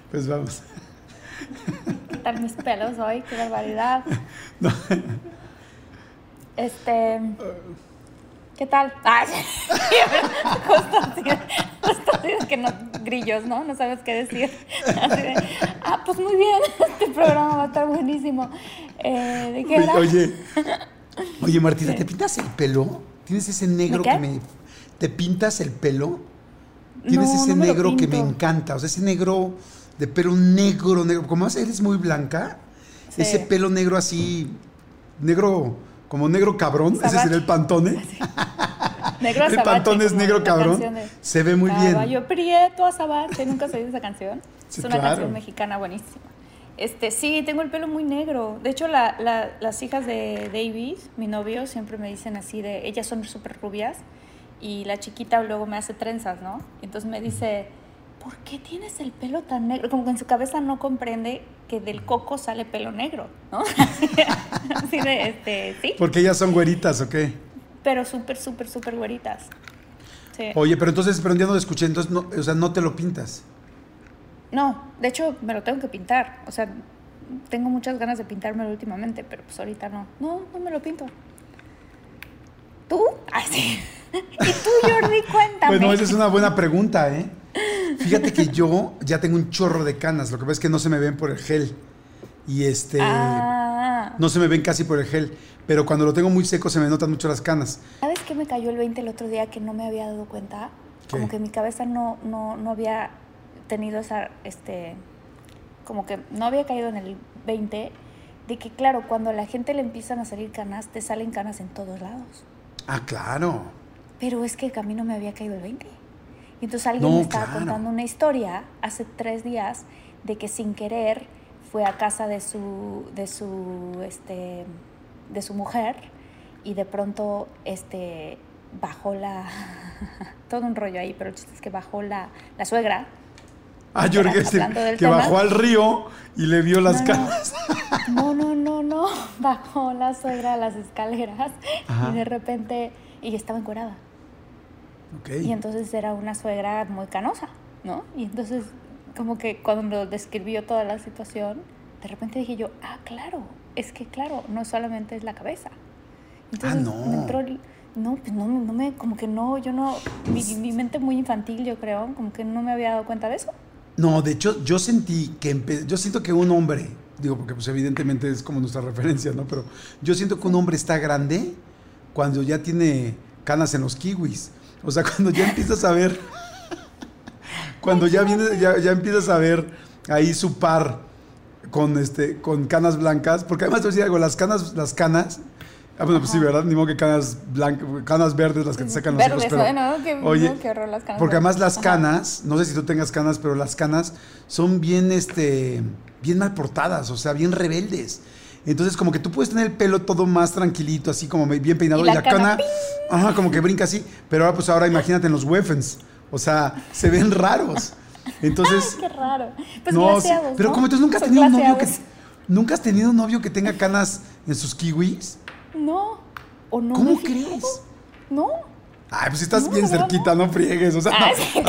Pues vamos. ¿Qué tal mis pelos hoy? ¡Qué barbaridad! No. ¿Qué tal? Ay, justo así de que no, grillos, ¿no? No sabes qué decir. Así de, pues muy bien, este programa va a estar buenísimo. ¿De qué era? Oye, Martita, ¿te pintas el pelo? ¿Tienes ese negro ¿De qué? que me... ¿Te pintas el pelo? Tienes ese no me lo negro que me pinto. encanta, o sea, ese negro de pelo negro, como eres muy blanca, Sí. ese pelo negro así, negro, como negro cabrón, Sabache. ese sería el Pantone. Negro El azabache, Pantone es como negro la cabrón, canción de se ve muy bien. Caballo prieto azabache, ¿nunca has oído esa canción? Sí, Es una claro. canción mexicana buenísima. Sí, tengo el pelo muy negro. De hecho, las hijas de David, mi novio, siempre me dicen así de, ellas son súper rubias y la chiquita luego me hace trenzas, ¿no? Entonces me dice, ¿por qué tienes el pelo tan negro? Como que en su cabeza no comprende que del coco sale pelo negro, ¿no? Así de, sí. ¿Porque ellas son güeritas o qué? Pero súper, súper, súper güeritas. Sí. Oye, pero un día no lo escuché, entonces, no, o sea, no te lo pintas. No, de hecho me lo tengo que pintar. O sea, tengo muchas ganas de pintármelo últimamente, pero pues ahorita no. No me lo pinto. ¿Tú? Ay, sí. ¿Y tú, Jordi? Cuéntame. Bueno, esa es una buena pregunta, ¿eh? Fíjate que yo ya tengo un chorro de canas, lo que pasa es que no se me ven por el gel. Y no se me ven casi por el gel, pero cuando lo tengo muy seco se me notan mucho las canas. ¿Sabes qué me cayó el 20 el otro día que no me había dado cuenta? ¿Qué? Como que mi cabeza no había tenido esa, como que no había caído en el 20 de que, claro, cuando a la gente le empiezan a salir canas, te salen canas en todos lados. Ah, claro. Pero es que a mí no me había caído el 20. Y entonces alguien me estaba contando una historia hace 3 días de que sin querer fue a casa de su mujer y de pronto bajó todo un rollo ahí, pero el chiste es que bajó la suegra. Ah, yo creo que bajó al río y le vio las canas. No. Bajó la suegra a las escaleras. Ajá. Y de repente, y estaba encuerada. Okay. Y entonces era una suegra muy canosa, ¿no? Y entonces, como que cuando describió toda la situación, de repente dije yo, claro, es que claro, no solamente es la cabeza. Entonces me entró como que no, yo no, mi mente muy infantil, yo creo, como que no me había dado cuenta de eso. No, de hecho, yo siento que un hombre, digo, porque pues evidentemente es como nuestra referencia, ¿no? Pero yo siento que un hombre está grande cuando ya tiene canas en los kiwis. O sea, cuando ya empiezas a ver, ya empiezas a ver ahí su par con canas blancas, porque además te voy a decir algo, las canas, bueno, pues sí, ¿verdad? Ni modo que canas blancas, canas verdes, las que te sacan los ojos, pero ¿no? oye, qué horror las canas. Porque además las canas, no sé si tú tengas canas, pero las canas son bien mal portadas, o sea, bien rebeldes. Entonces, como que tú puedes tener el pelo todo más tranquilito, así como bien peinado, y la cana como que brinca así. Pero ahora imagínate en los Weffens, o sea, se ven raros. Entonces, qué raro. Pues no, glaseados, pero ¿no? como tú nunca has tenido un novio que tenga canas en sus kiwis. No. ¿O no? ¿Cómo crees? No. Ay, pues si estás bien cerquita, no friegues, o sea, Sí.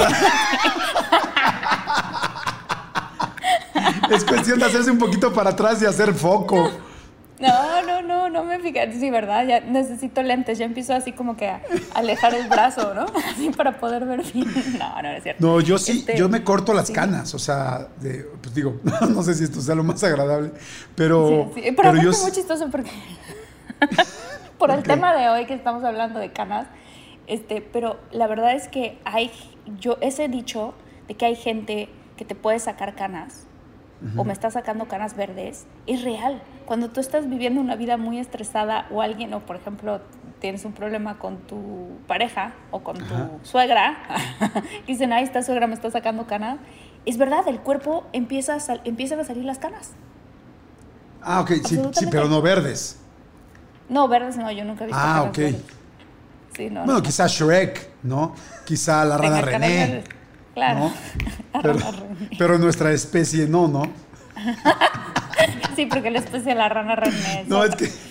Es cuestión de hacerse un poquito para atrás y hacer foco. No me fijé. Sí, ¿verdad? Ya necesito lentes. Ya empiezo así como que a alejar el brazo, ¿no? Así para poder ver bien. No es cierto. No, yo sí, yo me corto las canas. O sea, pues digo, no sé si esto sea lo más agradable, pero... Sí. Pero aparte es muy chistoso porque... por el tema de hoy que estamos hablando de canas, pero la verdad es que ese dicho de que hay gente que te puede sacar canas, o me está sacando canas verdes, es real. Cuando tú estás viviendo una vida muy estresada o alguien, o por ejemplo tienes un problema con tu pareja o con tu suegra, dicen, esta suegra me está sacando canas, es verdad, el cuerpo empiezan a salir las canas. Ah, ok, sí, pero no verdes. No, verdes no, yo nunca he visto canas ok. verdes. Sí, bueno, quizá Shrek, ¿no? Quizá la rana René. Claro. ¿No? Pero nuestra especie no. Sí, porque la especie de la rana René. No, es que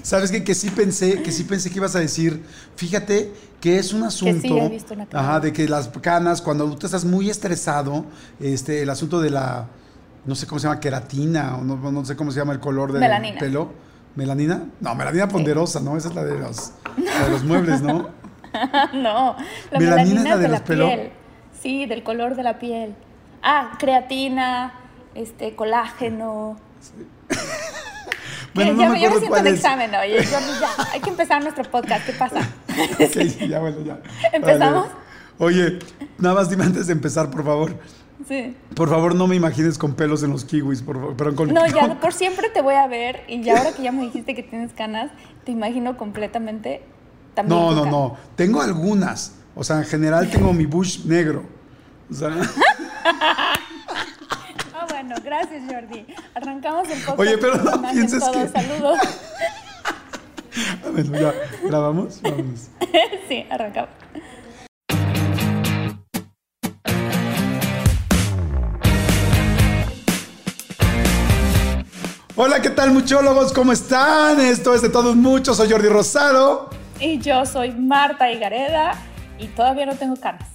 ¿Sabes qué? Que sí pensé que ibas a decir, fíjate que es un asunto, sí, he visto una cana. de que las canas, cuando tú estás muy estresado, el asunto de la, no sé cómo se llama, queratina, o no sé cómo se llama el color del Melanina. pelo. ¿Melanina? No, melanina ponderosa, ¿no? Esa es la de los muebles, ¿no? No, la ¿Melanina melanina es la de los pelo? piel. Sí, del color de la piel. Creatina, colágeno. Bueno, no ya me me acuerdo siento cuál en es. examen, oye, Jordi, ya, hay que empezar nuestro podcast, ¿qué pasa? Ok, ya, bueno, ya. ¿Empezamos? Vale. Oye, nada más dime antes de empezar, por favor. Sí. Por favor, no me imagines con pelos en los kiwis, por favor. Perdón, No, ya por siempre te voy a ver y ya ahora que ya me dijiste que tienes canas, te imagino completamente también con canas. No. Tengo algunas. O sea, en general tengo mi bush negro. O sea. Bueno, gracias, Jordi. Arrancamos el podcast. Oye, pero no Con pienses todos. que. Saludos. Bueno, ya. ¿Grabamos? Vámonos. Sí, arrancamos. Hola, ¿qué tal, muchólogos? ¿Cómo están? Esto es De Todos Muchos. Soy Jordi Rosado. Y yo soy Marta Higareda y todavía no tengo canas.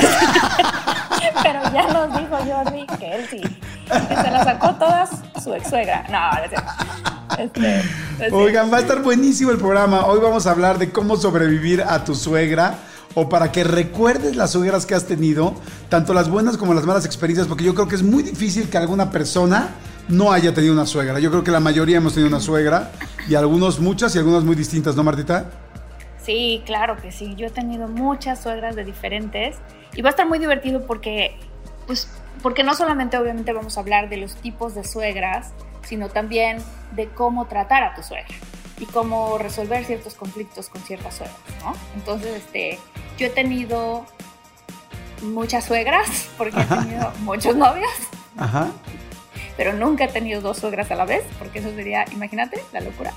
Pero ya nos dijo Jordi que él sí. Que se la sacó todas su ex suegra. No, pues Oigan, va a estar buenísimo el programa. Hoy vamos a hablar de cómo sobrevivir a tu suegra, o para que recuerdes las suegras que has tenido, tanto las buenas como las malas experiencias, porque yo creo que es muy difícil que alguna persona no haya tenido una suegra. Yo creo que la mayoría hemos tenido una suegra, y algunos muchas y algunas muy distintas, ¿no, Martita? Sí, claro que sí. Yo he tenido muchas suegras de diferentes y va a estar muy divertido porque no solamente obviamente vamos a hablar de los tipos de suegras, sino también de cómo tratar a tu suegra y cómo resolver ciertos conflictos con ciertas suegras, ¿no? Entonces, yo he tenido muchas suegras porque he tenido muchos novios. Ajá. Pero nunca he tenido dos suegras a la vez, porque eso sería, imagínate, la locura.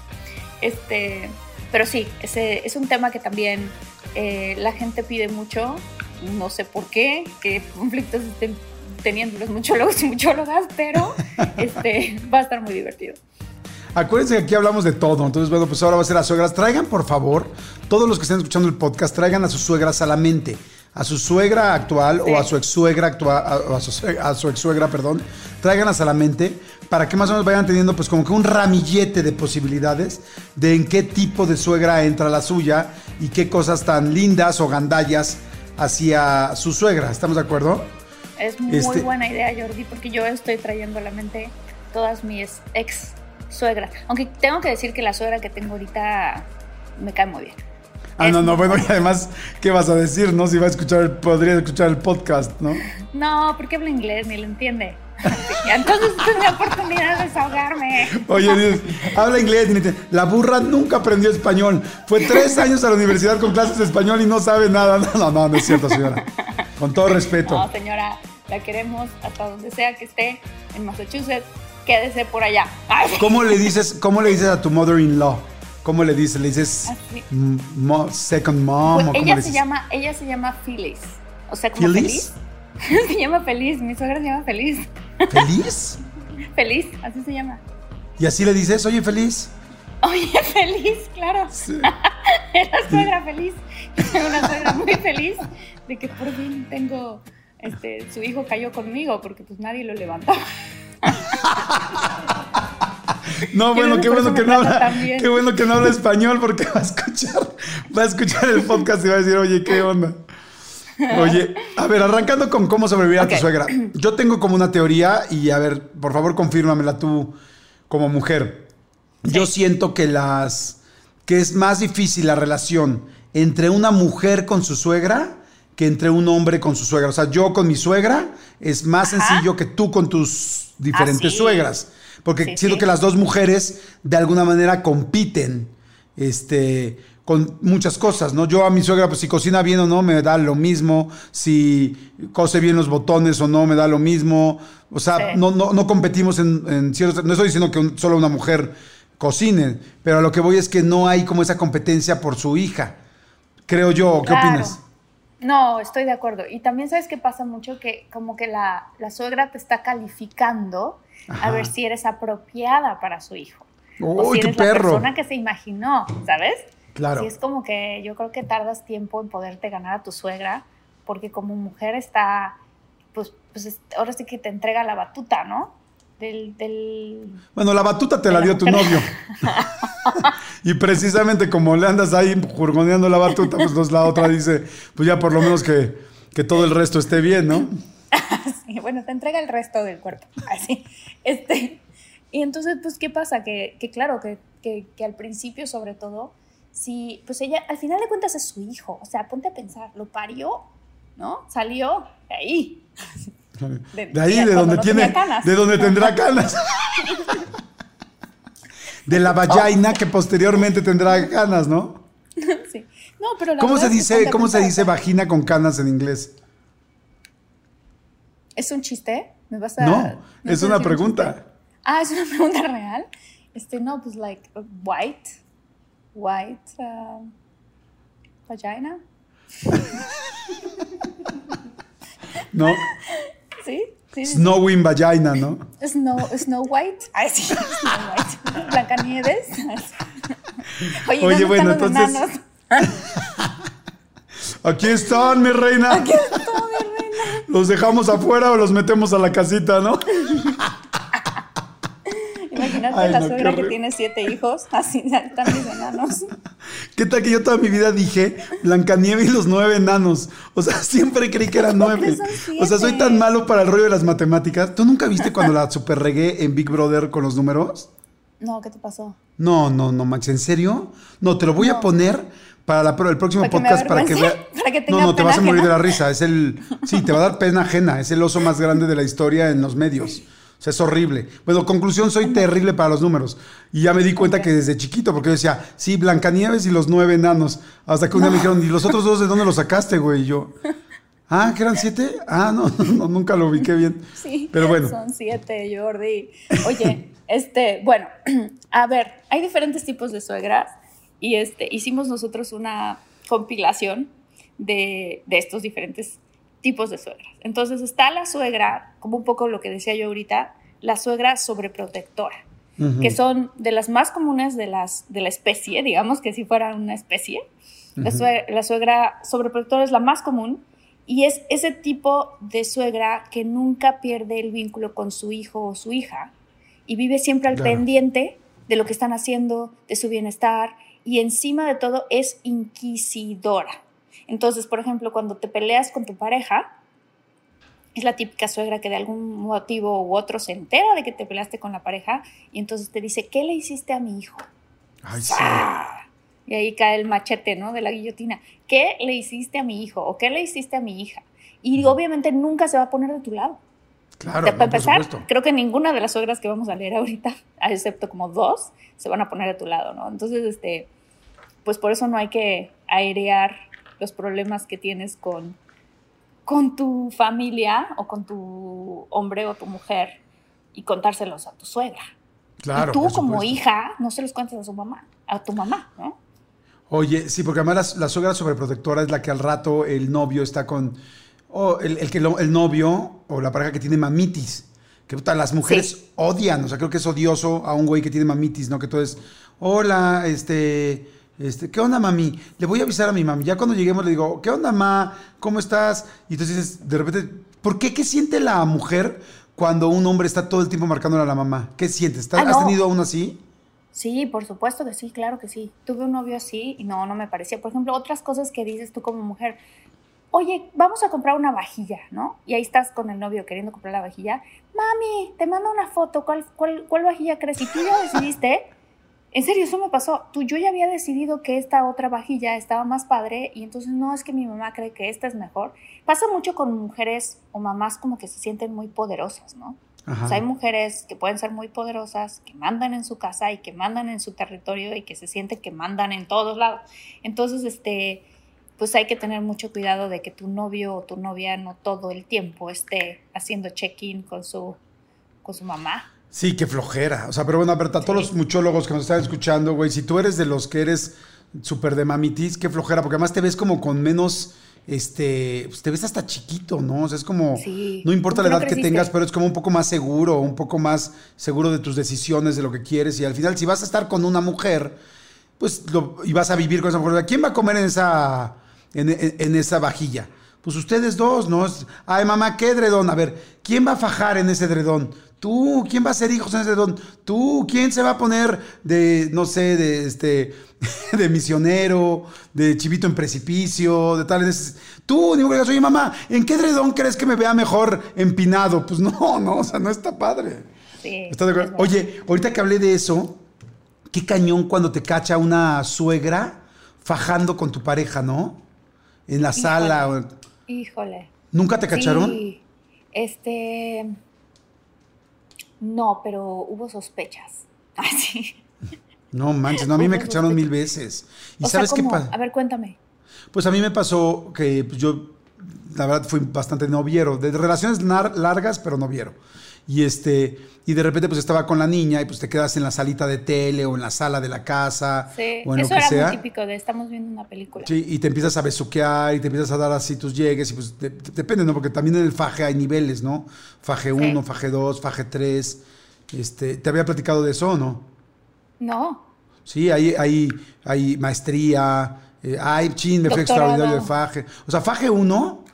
Pero sí, ese es un tema que también la gente pide mucho, no sé por qué, qué conflictos estén teniendo los muchólogos y muchólogas, pero va a estar muy divertido. Acuérdense que aquí hablamos de todo, entonces bueno, pues ahora va a ser a suegras. Traigan, por favor, todos los que estén escuchando el podcast, traigan a sus suegras a la mente. A su suegra actual, sí, o a su ex suegra actual, a su ex suegra, perdón, tráiganlas a la mente para que más o menos vayan teniendo pues como que un ramillete de posibilidades de en qué tipo de suegra entra la suya y qué cosas tan lindas o gandallas hacia su suegra. ¿Estamos de acuerdo? Es muy buena idea, Jordi, porque yo estoy trayendo a la mente todas mis ex suegras. Aunque tengo que decir que la suegra que tengo ahorita me cae muy bien. Bueno, y además, ¿qué vas a decir, no? Si va a escuchar, podría escuchar el podcast, ¿no? No, porque habla inglés, ni lo entiende. Entonces es mi oportunidad de desahogarme. Oye, Dios, habla inglés, ni entiende. La burra nunca aprendió español. Fue 3 años a la universidad con clases de español y no sabe nada. No es cierto, señora. Con todo respeto. No, señora, la queremos hasta donde sea que esté, en Massachusetts. Quédese por allá. Ay. ¿Cómo le dices a tu mother-in-law? ¿Cómo le dices? ¿Le dices second mom? Pues ella se llama Phyllis. O sea, como ¿Phyllis? Feliz. Se llama Feliz. Mi suegra se llama Feliz. ¿Feliz? Feliz, así se llama. ¿Y así le dices, oye, Feliz? Oye, Feliz, claro. Sí. Era suegra feliz. Soy una suegra muy feliz de que por fin tengo, su hijo cayó conmigo porque pues nadie lo levantaba. No, bueno, qué bueno que no habla español porque va a escuchar el podcast y va a decir, oye, ¿qué onda? Oye, a ver, arrancando con cómo sobrevivir a tu suegra. Yo tengo como una teoría y a ver, por favor, confírmamela tú como mujer. Sí. Yo siento que es más difícil la relación entre una mujer con su suegra que entre un hombre con su suegra. O sea, yo con mi suegra es más sencillo que tú con tus diferentes suegras. Porque siento que las dos mujeres de alguna manera compiten con muchas cosas, ¿no? Yo a mi suegra, pues si cocina bien o no, me da lo mismo. Si cose bien los botones o no, me da lo mismo. O sea, no competimos en ciertos... No estoy diciendo que solo una mujer cocine, pero a lo que voy es que no hay como esa competencia por su hija. Creo yo. ¿Qué opinas? No, estoy de acuerdo. Y también sabes que pasa mucho que como que la suegra te está calificando. Ajá. A ver si eres apropiada para su hijo. o si ¡Uy, qué eres la perro! persona que se imaginó, ¿sabes? Claro. Sí, es como que yo creo que tardas tiempo en poderte ganar a tu suegra, porque como mujer está, pues ahora sí que te entrega la batuta, ¿no? Bueno, la batuta te la dio tu novio. Y precisamente como le andas ahí jurgoneando la batuta, pues la otra dice, pues ya por lo menos que todo el resto esté bien, ¿no? Sí, bueno, te entrega el resto del cuerpo, así. Y entonces, pues, ¿qué pasa? Que claro, que al principio, sobre todo, sí, pues ella, al final de cuentas, es su hijo. O sea, ponte a pensar, lo parió, ¿no? Salió de ahí. De ahí, de donde de donde tendrá canas. De la vagina que posteriormente tendrá canas, ¿no? Sí. No, pero ¿Cómo se dice vagina con canas en inglés? ¿Es un chiste? ¿Me vas No, es una pregunta. ¿Es una pregunta real? No, pues like white vagina. ¿No? ¿Sí? Sí. Snowing vagina, ¿no? Snow White. Ay, sí, Snow White. Blancanieves. Oye, bueno, entonces. Aquí están, mi reina. Aquí están, mi reina. ¿Los dejamos afuera o los metemos a la casita, no? Imagínate la suegra que tiene 7 hijos, así están mis enanos. ¿Qué tal que yo toda mi vida dije Blancanieves y los 9 enanos? O sea, siempre creí que eran 9. O sea, soy tan malo para el rollo de las matemáticas. ¿Tú nunca viste cuando la super regué en Big Brother con los números? No, ¿qué te pasó? No, Max, ¿en serio? No, te lo voy a poner para el próximo podcast para que veas. No, te vas a morir de la risa. Sí, te va a dar pena ajena. Es el oso más grande de la historia en los medios. O sea, es horrible. Bueno, conclusión, soy terrible para los números. Y ya me di cuenta que desde chiquito, porque yo decía, sí, Blancanieves y los 9 enanos. Hasta que un día me dijeron, ¿y los otros 2 de dónde los sacaste, güey? Y yo, ¿que eran 7? No, nunca lo ubiqué bien. Sí, pero bueno. Son 7, Jordi. Oye, bueno, a ver, hay diferentes tipos de suegras y hicimos nosotros una compilación de estos diferentes tipos de suegras. Entonces está la suegra, como un poco lo que decía yo ahorita, la suegra sobreprotectora, que son de las más comunes de la especie, digamos que si fuera una especie. La suegra sobreprotectora es la más común y es ese tipo de suegra que nunca pierde el vínculo con su hijo o su hija y vive siempre al pendiente de lo que están haciendo, de su bienestar y encima de todo es inquisidora. Entonces, por ejemplo, cuando te peleas con tu pareja, es la típica suegra que de algún motivo u otro se entera de que te peleaste con la pareja y entonces te dice, ¿qué le hiciste a mi hijo? Ay, sí. Y ahí cae el machete, ¿no? De la guillotina. ¿Qué le hiciste a mi hijo? ¿O qué le hiciste a mi hija? Y obviamente nunca se va a poner de tu lado. Claro, para empezar, por supuesto. creo que ninguna de las suegras que vamos a leer ahorita, excepto como 2, se van a poner de tu lado, ¿no? Entonces, pues por eso no hay que airear los problemas que tienes con tu familia o con tu hombre o tu mujer y contárselos a tu suegra. Claro, y tú como hija no se los cuentes a tu mamá, ¿no? Oye, sí, porque además la suegra sobreprotectora es la que al rato el novio está con... el novio o la pareja que tiene mamitis. Que las mujeres odian, o sea, creo que es odioso a un güey que tiene mamitis, ¿no? Que todo es, hola, ¿qué onda, mami? Le voy a avisar a mi mami. Ya cuando lleguemos le digo, ¿qué onda, ma? ¿Cómo estás? Y entonces dices, de repente, ¿por qué? ¿Qué siente la mujer cuando un hombre está todo el tiempo marcándole a la mamá? ¿Qué sientes? ¿Has tenido aún así? Sí, por supuesto que sí, claro que sí. Tuve un novio así y no me parecía. Por ejemplo, otras cosas que dices tú como mujer. Oye, vamos a comprar una vajilla, ¿no? Y ahí estás con el novio queriendo comprar la vajilla. Mami, te mando una foto. ¿Cuál vajilla crees? ¿Y tú ya decidiste? En serio, eso me pasó. Yo ya había decidido que esta otra vajilla estaba más padre y entonces no, es que mi mamá cree que esta es mejor. Pasa mucho con mujeres o mamás como que se sienten muy poderosas, ¿no? Ajá. O sea, hay mujeres que pueden ser muy poderosas, que mandan en su casa y que mandan en su territorio y que se sienten que mandan en todos lados. Entonces, pues hay que tener mucho cuidado de que tu novio o tu novia no todo el tiempo esté haciendo check-in con su mamá. Sí, qué flojera. O sea, pero bueno, Berta, todos los muchólogos que nos están escuchando, güey, si tú eres de los que eres súper de mamitis, qué flojera, porque además te ves como con menos pues te ves hasta chiquito, ¿no? O sea, es como, Sí. no importa ¿Tú la no edad que creciste? tengas, pero es como un poco más seguro, un poco más seguro de tus decisiones, de lo que quieres. Y al final, si vas a estar con una mujer, pues, y vas a vivir con esa mujer, ¿quién va a comer en esa vajilla? Pues ustedes dos, ¿no? Ay, mamá, ¿qué edredón? A ver, ¿quién va a fajar en ese edredón? Tú, ¿quién va a hacer hijos en ese edredón? Tú, ¿quién se va a poner de, no sé, de misionero, de chivito en precipicio, de tal? Tú, digo, oye, mamá, ¿en qué edredón crees que me vea mejor empinado? Pues no, o sea, no está padre. Sí. ¿Estás de acuerdo? Oye, ahorita que hablé de eso, qué cañón cuando te cacha una suegra fajando con tu pareja, ¿no? En la sala. Híjole. ¿Nunca te cacharon? Sí. No, pero hubo sospechas. Así. No manches, no, a mí me Hubo cacharon sospechas. 1000 veces. ¿Y O sea, sabes qué ¿cómo? pasa? A ver, cuéntame. Pues a mí me pasó que pues, yo, la verdad, fui bastante noviero, de relaciones largas, pero noviero. Y de repente pues estaba con la niña y pues te quedas en la salita de tele o en la sala de la casa Sí, o en lo eso que era sea. muy típico de estamos viendo una película. Sí, y te empiezas a besuquear y te empiezas a dar así tus llegues y pues depende, ¿no? Porque también en el faje hay niveles, ¿no? Faje 1, Sí. faje 2, faje 3. ¿Te había platicado de eso o no? No. Sí, hay maestría, me fue Doctorado. extraordinario de faje. O sea, faje 1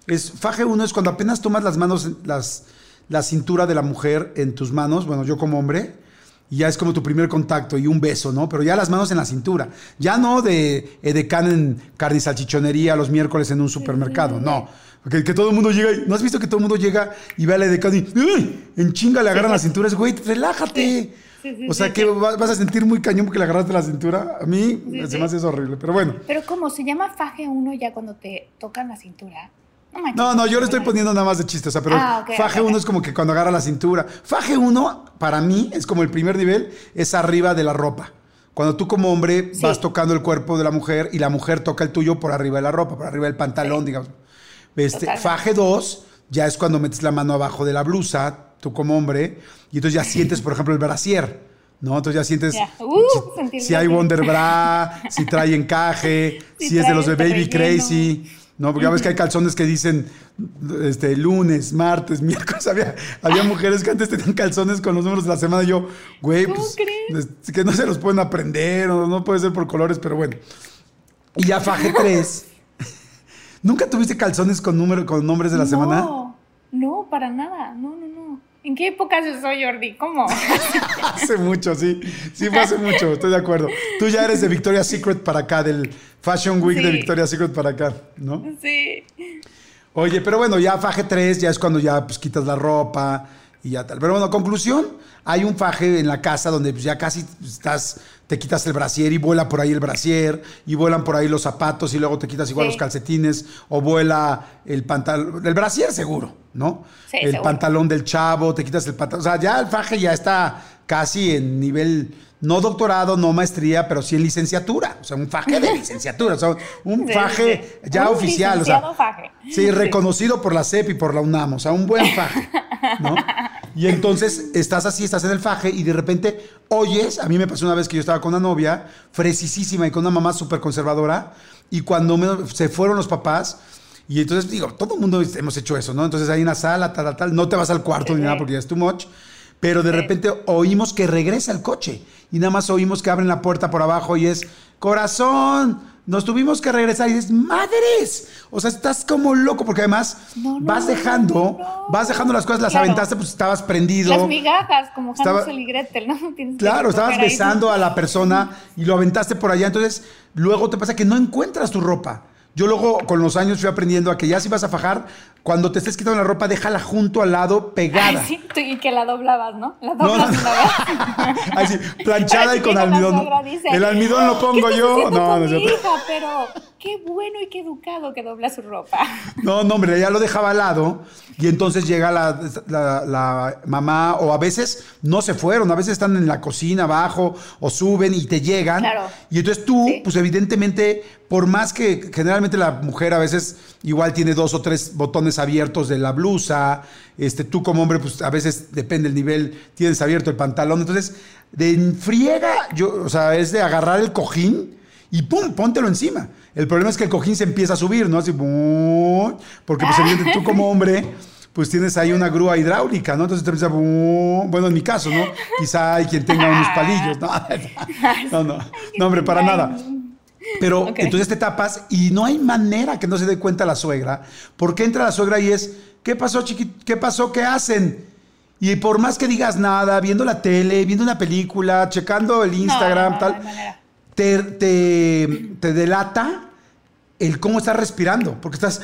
es cuando apenas tomas las manos, la cintura de la mujer en tus manos, bueno, yo como hombre, y ya es como tu primer contacto y un beso, ¿no? Pero ya las manos en la cintura. Ya no de edecán en carne y salchichonería los miércoles en un supermercado, no. Que todo el mundo llega y... ¿No has visto que todo el mundo llega y ve al edecán y... ¡Uy! En chinga le agarran la cintura. Es, güey, relájate. Sí, O sea, que vas a sentir muy cañón porque le agarraste la cintura. A mí se me hace eso horrible, pero bueno. Pero ¿cómo? ¿Se llama faje 1 ya cuando te tocan la cintura? No manches. No, yo le estoy poniendo nada más de chiste, o sea, pero Ok, faje ok. 1 es como que cuando agarra la cintura. Faje 1, para mí, es como el primer nivel, es arriba de la ropa. Cuando tú como hombre Sí. vas tocando el cuerpo de la mujer y la mujer toca el tuyo por arriba de la ropa, por arriba del pantalón, Sí. digamos. Totalmente. Faje 2 ya es cuando metes la mano abajo de la blusa, tú como hombre, y entonces ya sientes, por ejemplo, el brasier, ¿no? Entonces ya sientes Ya. Sentir si hay brasier. Wonder Bra, si trae encaje, Si si es de trae los de este Baby relleno. Crazy. No, porque ya ves que hay calzones que dicen lunes, martes, miércoles. Había mujeres que antes tenían calzones con los números de la semana. Y yo, güey, ¿Cómo pues crees? que no se los pueden aprender o no puede ser por colores, pero bueno. Y ya faje 3. ¿Nunca tuviste calzones con nombres de la semana? No, para nada. No. ¿En qué época soy, Jordi? ¿Cómo? Hace mucho, sí. Sí, fue hace mucho, estoy de acuerdo. Tú ya eres de Victoria's Secret para acá, del Fashion Week de Sí. Victoria's Secret para acá, ¿no? Sí. Oye, pero bueno, ya faje 3 ya es cuando ya pues quitas la ropa y ya tal. Pero bueno, conclusión, hay un faje en la casa donde pues, ya casi te quitas el brasier y vuela por ahí el brasier y vuelan por ahí los zapatos y luego te quitas igual Sí. los calcetines o vuela el pantalón, el brasier seguro, ¿no? Sí, el seguro. pantalón del chavo, te quitas el pantalón, o sea, ya el faje ya está casi en nivel, no doctorado, no maestría, pero sí en licenciatura, o sea, un faje de licenciatura, o sea, un Sí, faje sí. ya Un oficial, o sea, licenciado faje. sí, reconocido por la CEP y por la UNAM, o sea, un buen faje, ¿no? Y entonces estás así, estás en el faje y de repente oyes, a mí me pasó una vez que yo estaba con una novia, fresísima y con una mamá súper conservadora, y cuando se fueron los papás, y entonces digo, todo el mundo hemos hecho eso, ¿no? Entonces ahí en la sala, tal, no te vas al cuarto ni nada porque ya es too much, pero de repente oímos que regresa el coche y nada más oímos que abren la puerta por abajo y es, corazón, nos tuvimos que regresar y dices, madres, o sea, estás como loco porque además vas dejando las cosas, las Claro. aventaste, pues estabas prendido. Las migajas, como Estaba- Hansel y Gretel, ¿no? Tienes que Claro, estabas recoger ahí. besando a la persona y lo aventaste por allá. Entonces, luego te pasa que no encuentras tu ropa. Yo luego, con los años, fui aprendiendo a que ya si vas a fajar, cuando te estés quitando la ropa, déjala junto al lado, pegada. Ay, sí, y que la doblabas, ¿no? La No, doblas no. una vez. Así, planchada Para y que con llegue la almidón. suegra, dice, El almidón lo pongo ¿qué estás yo. haciendo No, con no es mi cierto. hija? Pero qué bueno y qué educado que dobla su ropa. No, hombre, ya lo dejaba al lado y entonces llega la mamá o a veces no se fueron, a veces están en la cocina abajo o suben y te llegan. Claro. Y entonces tú, Sí. pues evidentemente, por más que generalmente la mujer a veces igual tiene 2 o 3 botones abiertos de la blusa, tú como hombre, pues a veces depende del nivel, tienes abierto el pantalón. Entonces, de friega, o sea, es de agarrar el cojín y ¡pum! Póntelo encima. El problema es que el cojín se empieza a subir, ¿no? Así, ¡bum! Porque pues evidentemente tú como hombre, pues tienes ahí una grúa hidráulica, ¿no? Entonces te empieza, ¡bum! Bueno, en mi caso, ¿no? Quizá hay quien tenga unos palillos, ¿no? No, hombre, para nada. Pero entonces te tapas y no hay manera que no se dé cuenta la suegra, porque entra la suegra y es, ¿qué pasó, chiquito? ¿Qué pasó? ¿Qué hacen? Y por más que digas nada, viendo la tele, viendo una película, checando el Instagram, tal, te delata el cómo estás respirando, porque estás,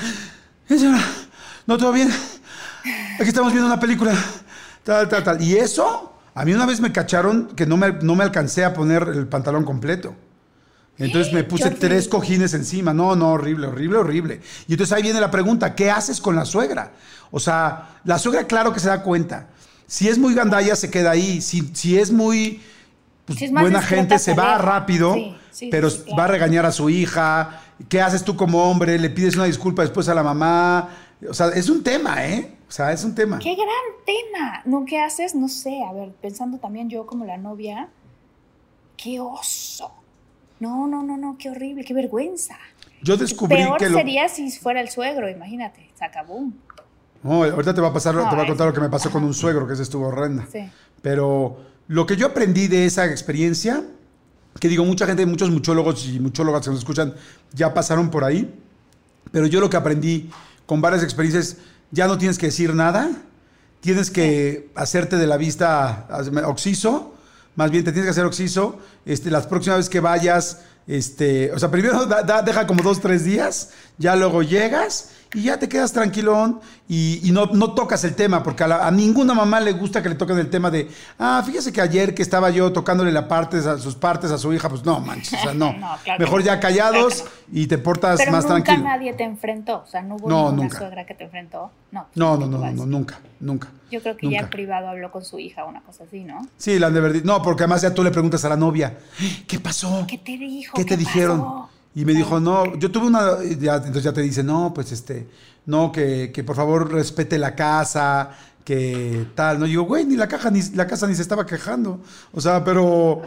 no, todo bien, aquí estamos viendo una película, tal. Y eso, a mí una vez me cacharon que no me alcancé a poner el pantalón completo. Entonces me puse 3 cojines encima. No, horrible. Y entonces ahí viene la pregunta, ¿qué haces con la suegra? O sea, la suegra claro que se da cuenta. Si es muy gandalla, se queda ahí. Si es muy si es buena gente, se va rápido, pero claro, va a regañar a su hija. ¿Qué haces tú como hombre? Le pides una disculpa después a la mamá. O sea, es un tema, ¿eh? O sea, es un tema. ¡Qué gran tema! ¿No? ¿Qué haces? No sé, a ver, pensando también yo como la novia, ¡qué oso! No, qué horrible, qué vergüenza. Yo descubrí Peor que sería si fuera el suegro, imagínate, se acabó. No, ahorita te voy a contar lo que me pasó con un suegro, que ese estuvo horrenda. Sí. Pero lo que yo aprendí de esa experiencia, que digo, mucha gente, muchos muchólogos y muchólogas que nos escuchan ya pasaron por ahí, pero yo lo que aprendí con varias experiencias, ya no tienes que decir nada, tienes que hacerte de la vista oxiso. Más bien te tienes que hacer oxiso, las próximas veces que vayas, o sea, primero deja como 2-3 días, ya luego llegas y ya te quedas tranquilón y no tocas el tema, porque a ninguna mamá le gusta que le toquen el tema de, fíjese que ayer que estaba yo tocándole sus partes a su hija, pues no manches, o sea, no. No, claro, mejor ya callados y te portas pero más tranquilo. Pero nunca nadie te enfrentó, o sea, no hubo ninguna suegra que te enfrentó. No, nunca. Yo creo que ya en privado habló con su hija, una cosa así, ¿no? Sí, la de verdad. No, porque además ya tú le preguntas a la novia, ¿qué pasó? ¿Qué te dijo? ¿Qué te dijeron? Pasó? Y me dijo, no, yo tuve entonces ya te dice, no, pues no, que por favor respete la casa, que tal, ¿no? Y digo, güey, ni la casa ni se estaba quejando. O sea, pero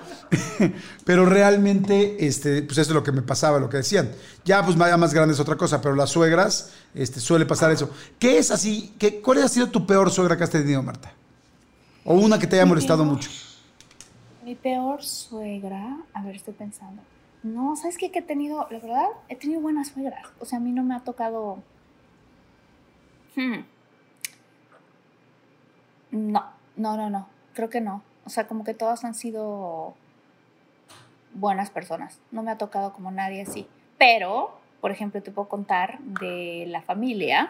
realmente, pues eso es lo que me pasaba, lo que decían. Ya, pues más grande es otra cosa, pero las suegras, suele pasar eso. ¿Qué es así? ¿Cuál ha sido tu peor suegra que has tenido, Marta? O una que te haya molestado mucho. Mi peor suegra, a ver, estoy pensando. No, ¿sabes qué? Que he tenido, la verdad, he tenido buenas suegras. O sea, a mí no me ha tocado... No. Creo que no. O sea, como que todas han sido buenas personas. No me ha tocado como nadie así. Pero, por ejemplo, te puedo contar de la familia.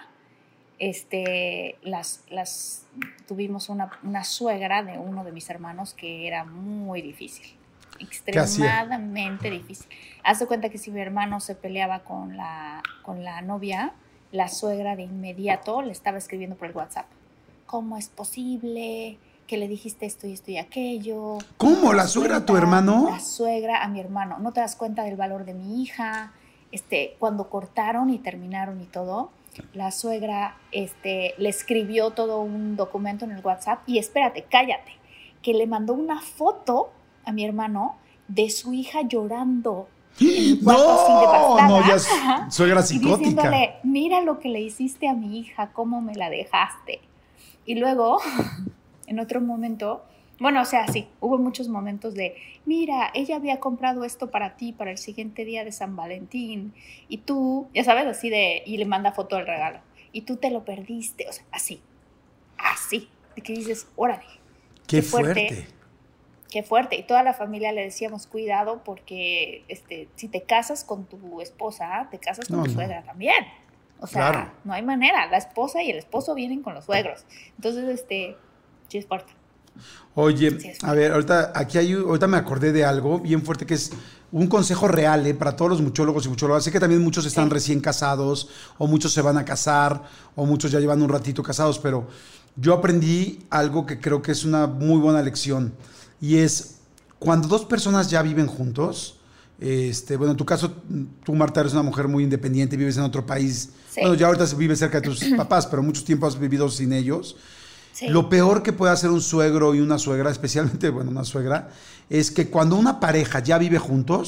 Tuvimos una suegra de uno de mis hermanos que era muy difícil. Extremadamente difícil. Haz de cuenta que si mi hermano se peleaba con la novia, la suegra de inmediato le estaba escribiendo por el WhatsApp. ¿Cómo es posible que le dijiste esto y aquello? ¿Cómo? ¿La suegra a tu hermano? La suegra a mi hermano. ¿No te das cuenta del valor de mi hija? Cuando cortaron y terminaron y todo, la suegra le escribió todo un documento en el WhatsApp y espérate, cállate, que le mandó una foto a mi hermano de su hija llorando. No, ya es suegra psicótica. Y diciéndole, mira lo que le hiciste a mi hija, cómo me la dejaste. Y luego, en otro momento, bueno, o sea, sí, hubo muchos momentos de, mira, ella había comprado esto para ti, para el siguiente día de San Valentín, y tú, ya sabes, así y le manda foto del regalo, y tú te lo perdiste, o sea, así, de que dices, órale. Qué fuerte. Qué fuerte. Y toda la familia le decíamos, cuidado, porque si te casas con tu esposa, te casas con tu suegra también. O sea, claro, no hay manera. La esposa y el esposo vienen con los suegros. Entonces, sí es fuerte. Oye, sí es fuerte. A ver, ahorita me acordé de algo bien fuerte que es un consejo real para todos los muchólogos y muchólogas. Sé que también muchos están recién casados, o muchos se van a casar, o muchos ya llevan un ratito casados, pero yo aprendí algo que creo que es una muy buena lección. Y es, cuando dos personas ya viven juntos, bueno, en tu caso, tú, Marta, eres una mujer muy independiente, vives en otro país. Sí. Bueno, ya ahorita vives cerca de tus papás, pero mucho tiempo has vivido sin ellos. Sí. Lo peor que puede hacer un suegro y una suegra, especialmente, bueno, una suegra, es que cuando una pareja ya vive juntos,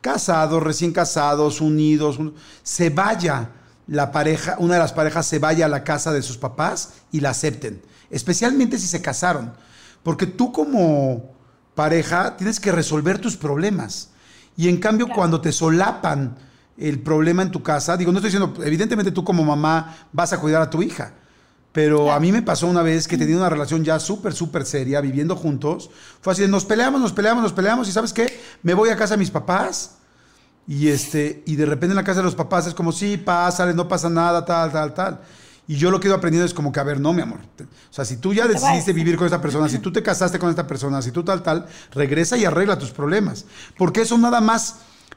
casados, recién casados, unidos, se vaya la pareja, una de las parejas se vaya a la casa de sus papás y la acepten, especialmente si se casaron, porque tú como pareja tienes que resolver tus problemas y en cambio cuando te solapan el problema en tu casa, digo, no estoy diciendo, evidentemente tú como mamá vas a cuidar a tu hija, pero a mí me pasó una vez que tenía una relación ya súper seria, viviendo juntos. Fue así, nos peleamos y ¿sabes qué? Me voy a casa de mis papás y de repente en la casa de los papás es como, sí, pásale, no pasa nada, tal. Y yo lo que he ido aprendiendo es como que, a ver, no, mi amor. O sea, si tú ya decidiste vivir con esta persona, si tú te casaste con esta persona, si tú tal, regresa y arregla tus problemas. Porque eso nada más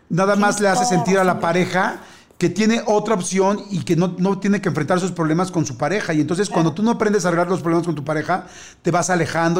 le hace sentir a la pareja que tiene otra opción y que no tiene que enfrentar sus problemas con su pareja. Y entonces cuando tú no aprendes a arreglar los problemas con tu pareja, te vas alejando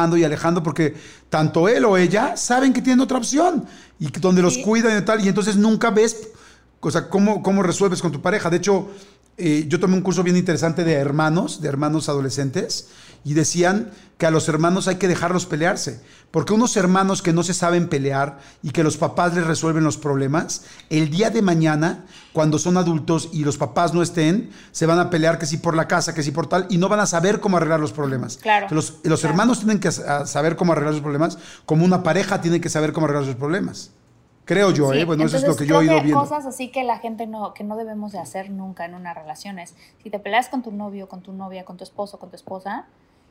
porque tanto él o ella saben que tienen otra opción y que donde los cuidan y tal. Y entonces nunca ves, o sea, cómo resuelves con tu pareja. De hecho, yo tomé un curso bien interesante de hermanos adolescentes, y decían que a los hermanos hay que dejarlos pelearse, porque unos hermanos que no se saben pelear y que los papás les resuelven los problemas, el día de mañana, cuando son adultos y los papás no estén, se van a pelear que si por la casa, que si por tal, y no van a saber cómo arreglar los problemas. Claro. Los hermanos tienen que saber cómo arreglar sus problemas, como una pareja tiene que saber cómo arreglar sus problemas. Creo yo, sí, bueno, entonces, eso es lo que yo he ido viendo. Cosas así que la gente que no debemos de hacer nunca en una relación es, si te peleas con tu novio, con tu novia, con tu esposo, con tu esposa,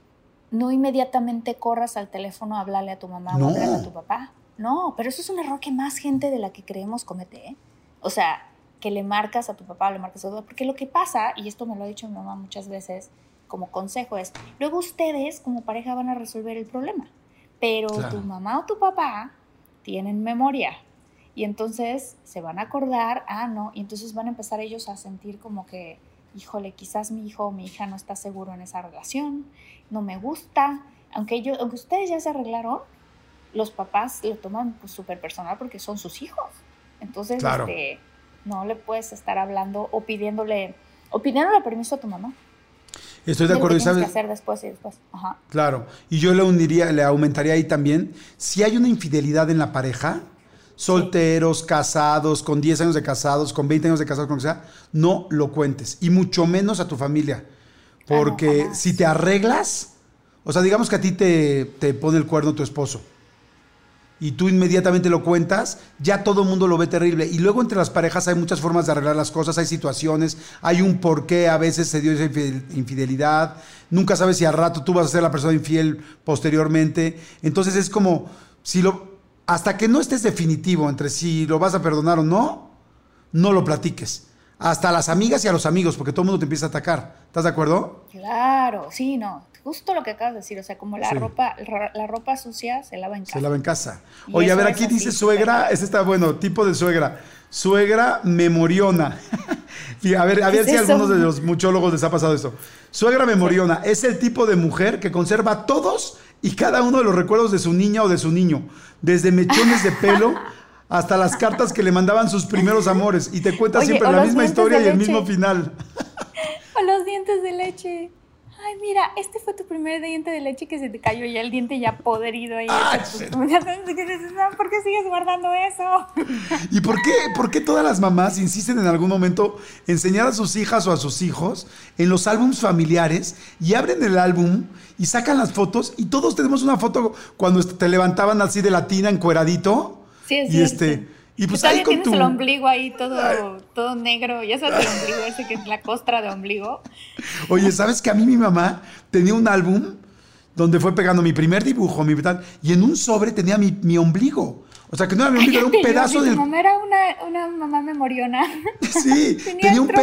no inmediatamente corras al teléfono a hablarle a tu mamá o a hablarle a tu papá. No, pero eso es un error que más gente de la que creemos comete, ¿eh? O sea, que le marcas a tu papá, le marcas a tu papá, porque lo que pasa, y esto me lo ha dicho mi mamá muchas veces como consejo, es, luego ustedes como pareja van a resolver el problema, pero tu mamá o tu papá tienen memoria. Y entonces se van a acordar, no, y entonces van a empezar ellos a sentir como que, híjole, quizás mi hijo o mi hija no está seguro en esa relación, no me gusta. Aunque ustedes ya se arreglaron, los papás lo toman pues súper personal porque son sus hijos. Entonces, no le puedes estar hablando o pidiéndole permiso a tu mamá. Estoy de acuerdo. ¿Qué tienes que hacer después y después? Ajá. Claro, y yo le aumentaría ahí también, si hay una infidelidad en la pareja, solteros, casados, con 10 años de casados, con 20 años de casados, con lo que sea, no lo cuentes. Y mucho menos a tu familia. Porque si te arreglas, o sea, digamos que a ti te pone el cuerno tu esposo y tú inmediatamente lo cuentas, ya todo el mundo lo ve terrible. Y luego entre las parejas hay muchas formas de arreglar las cosas, hay situaciones, hay un porqué, a veces se dio esa infidelidad, nunca sabes si al rato tú vas a ser la persona infiel posteriormente. Entonces es como, hasta que no estés definitivo entre si lo vas a perdonar o no lo platiques. Hasta a las amigas y a los amigos, porque todo el mundo te empieza a atacar. ¿Estás de acuerdo? Claro, sí, no. Justo lo que acabas de decir, o sea, como la ropa sucia se lava en casa. Se lava en casa. Oye, a ver, aquí dice suegra, ese está bueno, tipo de suegra. Suegra memoriona. A ver si a algunos de los muchólogos les ha pasado eso. Suegra memoriona es el tipo de mujer que conserva todos y cada uno de los recuerdos de su niña o de su niño, desde mechones de pelo hasta las cartas que le mandaban sus primeros amores, y te cuenta siempre la misma historia y el mismo final. O los dientes de leche. Ay, mira, este fue tu primer diente de leche que se te cayó y el diente ya podrido ahí. ¿Por qué sigues guardando eso? ¿Y por qué todas las mamás insisten en algún momento enseñar a sus hijas o a sus hijos en los álbumes familiares, y abren el álbum y sacan las fotos, y todos tenemos una foto cuando te levantaban así de la tina encueradito? Sí, es y cierto. Y pues todavía ahí con tienes el ombligo ahí todo negro. Ya sabes el ombligo ese que es la costra de ombligo. Oye, ¿sabes que a mí mi mamá tenía un álbum donde fue pegando mi primer dibujo, y en un sobre tenía mi ombligo? O sea, que no era mi ombligo, era un pedazo del... Mi mamá era una mamá memoriona. Sí, tenía un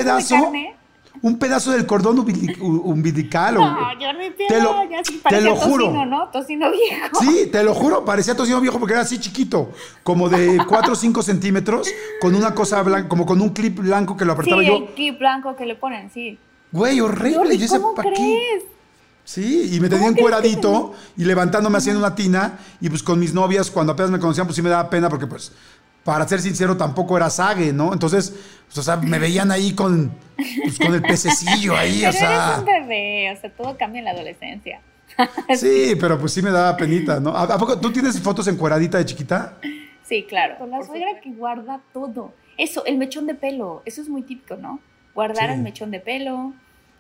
pedazo del cordón umbilical. No, yo me pierdo. Te lo juro. Tocino, ¿no? Tocino viejo. Sí, te lo juro, parecía tocino viejo porque era así chiquito, como de 4 o 5 centímetros, con una cosa blanca, como con un clip blanco que lo apretaba yo. Sí, el clip blanco que le ponen, sí. Güey, horrible. Yo ¿cómo crees? Sí, y me tenía encueradito y levantándome haciendo una tina, y pues con mis novias, cuando apenas me conocían, pues sí me daba pena porque pues, para ser sincero, tampoco era sague, ¿no? Entonces, pues, o sea, me veían ahí con el pececillo ahí, pero o sea... eres un bebé, o sea, todo cambia en la adolescencia. Sí, pero pues sí me daba penita, ¿no? ¿A poco tú tienes fotos encueradita de chiquita? Sí, claro. La suegra que guarda todo. Eso, el mechón de pelo, eso es muy típico, ¿no? Guardar el mechón de pelo,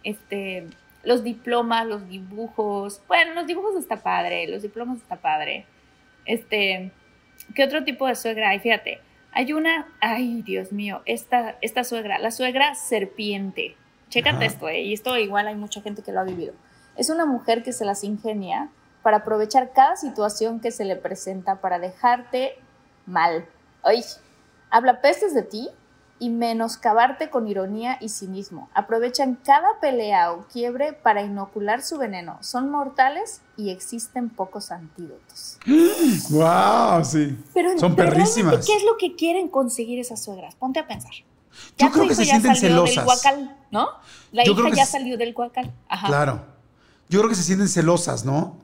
los diplomas, los dibujos. Bueno, los dibujos está padre, los diplomas está padre. ¿Qué otro tipo de suegra hay? Fíjate, hay una, ay, Dios mío, esta suegra, la suegra serpiente. Chécate esto, y esto igual hay mucha gente que lo ha vivido. Es una mujer que se las ingenia para aprovechar cada situación que se le presenta para dejarte mal. Ay, habla pestes de ti y menoscabarte con ironía y cinismo. Aprovechan cada pelea o quiebre para inocular su veneno. Son mortales y existen pocos antídotos. ¡Wow! Sí. Son perrísimas. ¿Qué es lo que quieren conseguir esas suegras? Ponte a pensar. Yo creo que se sienten celosas. Del guacal, ¿no? La hija ya salió del guacal. Ajá. Claro. Yo creo que se sienten celosas, ¿no?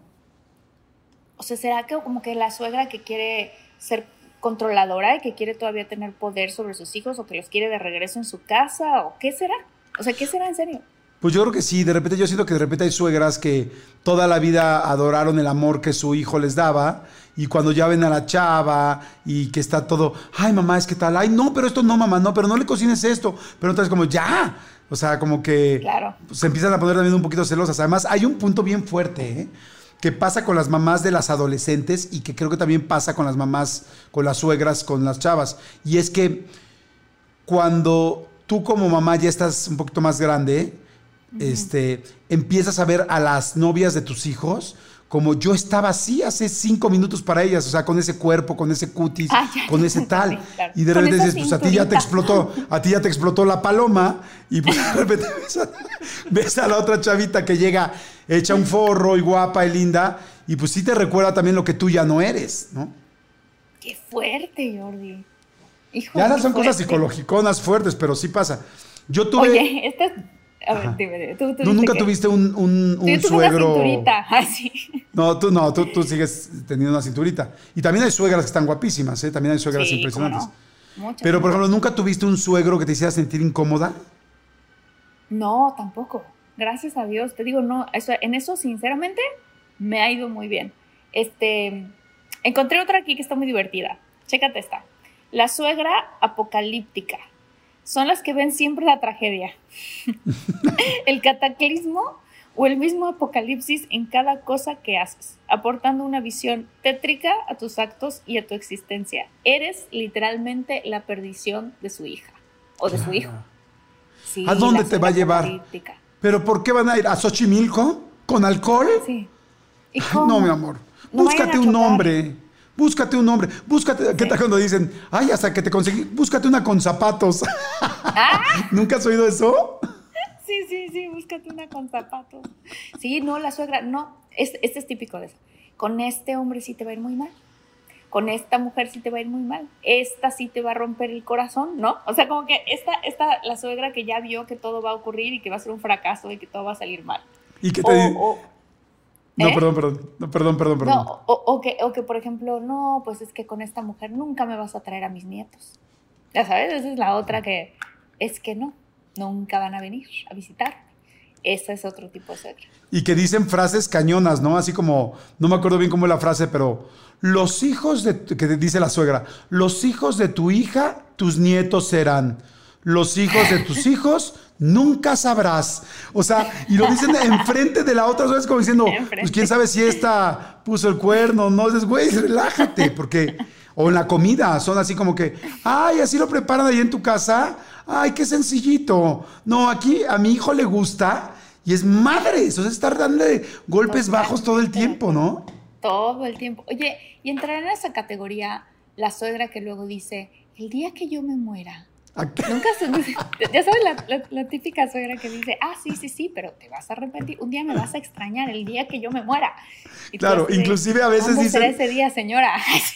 O sea, ¿será que como que la suegra que quiere ser controladora y que quiere todavía tener poder sobre sus hijos o que los quiere de regreso en su casa o qué será? O sea, ¿qué será en serio? Pues yo creo que sí, de repente yo siento que de repente hay suegras que toda la vida adoraron el amor que su hijo les daba y cuando ya ven a la chava y que está todo, ay mamá, es que tal, ay no, pero esto no mamá, no, pero no le cocines esto, pero entonces como ya, o sea, como que se empiezan a poner también un poquito celosas. Además hay un punto bien fuerte, que pasa con las mamás de las adolescentes y que creo que también pasa con las mamás, con las suegras, con las chavas. Y es que cuando tú como mamá ya estás un poquito más grande, empiezas a ver a las novias de tus hijos como yo estaba así hace 5 minutos para ellas, o sea, con ese cuerpo, con ese cutis, con ese tal. Sí, claro. Y de repente dices, pues a ti ya te explotó la paloma, y pues de repente ves a la otra chavita que llega hecha un forro y guapa y linda, y pues sí te recuerda también lo que tú ya no eres, ¿no? Qué fuerte, Jordi. Hijo, ya son cosas psicológicas fuertes, pero sí pasa. Yo tuve... Oye, a ver, dime, ¿tú nunca tuviste un suegro? Una cinturita, así. No, tú sigues teniendo una cinturita. Y también hay suegras que están guapísimas, ¿eh? También hay suegras impresionantes. No. Pero, por ejemplo, ¿nunca tuviste un suegro que te hiciera sentir incómoda? No, tampoco. Gracias a Dios. Te digo, no, en eso, sinceramente, me ha ido muy bien. Encontré otra aquí que está muy divertida. Chécate esta. La suegra apocalíptica. Son las que ven siempre la tragedia, el cataclismo o el mismo apocalipsis en cada cosa que haces, aportando una visión tétrica a tus actos y a tu existencia. Eres literalmente la perdición de su hija o de su hijo. Sí, ¿a dónde te va a llevar? ¿Pero por qué van a ir? ¿A Xochimilco? ¿Con alcohol? Sí. ¿Y cómo? No, mi amor. No, búscate un hombre. Búscate un hombre, ¿qué tal cuando dicen, ay, hasta que te conseguí, búscate una con zapatos? ¿Nunca has oído eso? Sí, búscate una con zapatos. Sí, no, la suegra, no, este es típico de eso. Con este hombre sí te va a ir muy mal, con esta mujer sí te va a ir muy mal, esta sí te va a romper el corazón, ¿no? O sea, como que la suegra que ya vio que todo va a ocurrir y que va a ser un fracaso y que todo va a salir mal. ¿Y qué te No, perdón. No, o que, por ejemplo, no, pues es que con esta mujer nunca me vas a traer a mis nietos. Ya sabes, esa es la otra que es que no, nunca van a venir a visitarme. Ese es otro tipo de suegra. Y que dicen frases cañonas, ¿no? Así como, no me acuerdo bien cómo es la frase, pero los hijos que dice la suegra, los hijos de tu hija, tus nietos serán. Los hijos de tus hijos nunca sabrás. O sea, y lo dicen enfrente de la otra, ¿sabes? Como diciendo, pues quién sabe si esta puso el cuerno, no, dices, güey, relájate, porque, o en la comida, son así como que, ay, así lo preparan ahí en tu casa, ay, qué sencillito. No, aquí a mi hijo le gusta y es madre, o sea, estar dándole golpes bajos todo el tiempo, ¿no? Todo el tiempo. Oye, y entrará en esa categoría la suegra que luego dice, el día que yo me muera. Nunca ya sabes la típica suegra que dice, sí, pero te vas a arrepentir, un día me vas a extrañar, el día que yo me muera. Y claro, inclusive a veces dicen, dicen... ¿cómo será ese día, señora?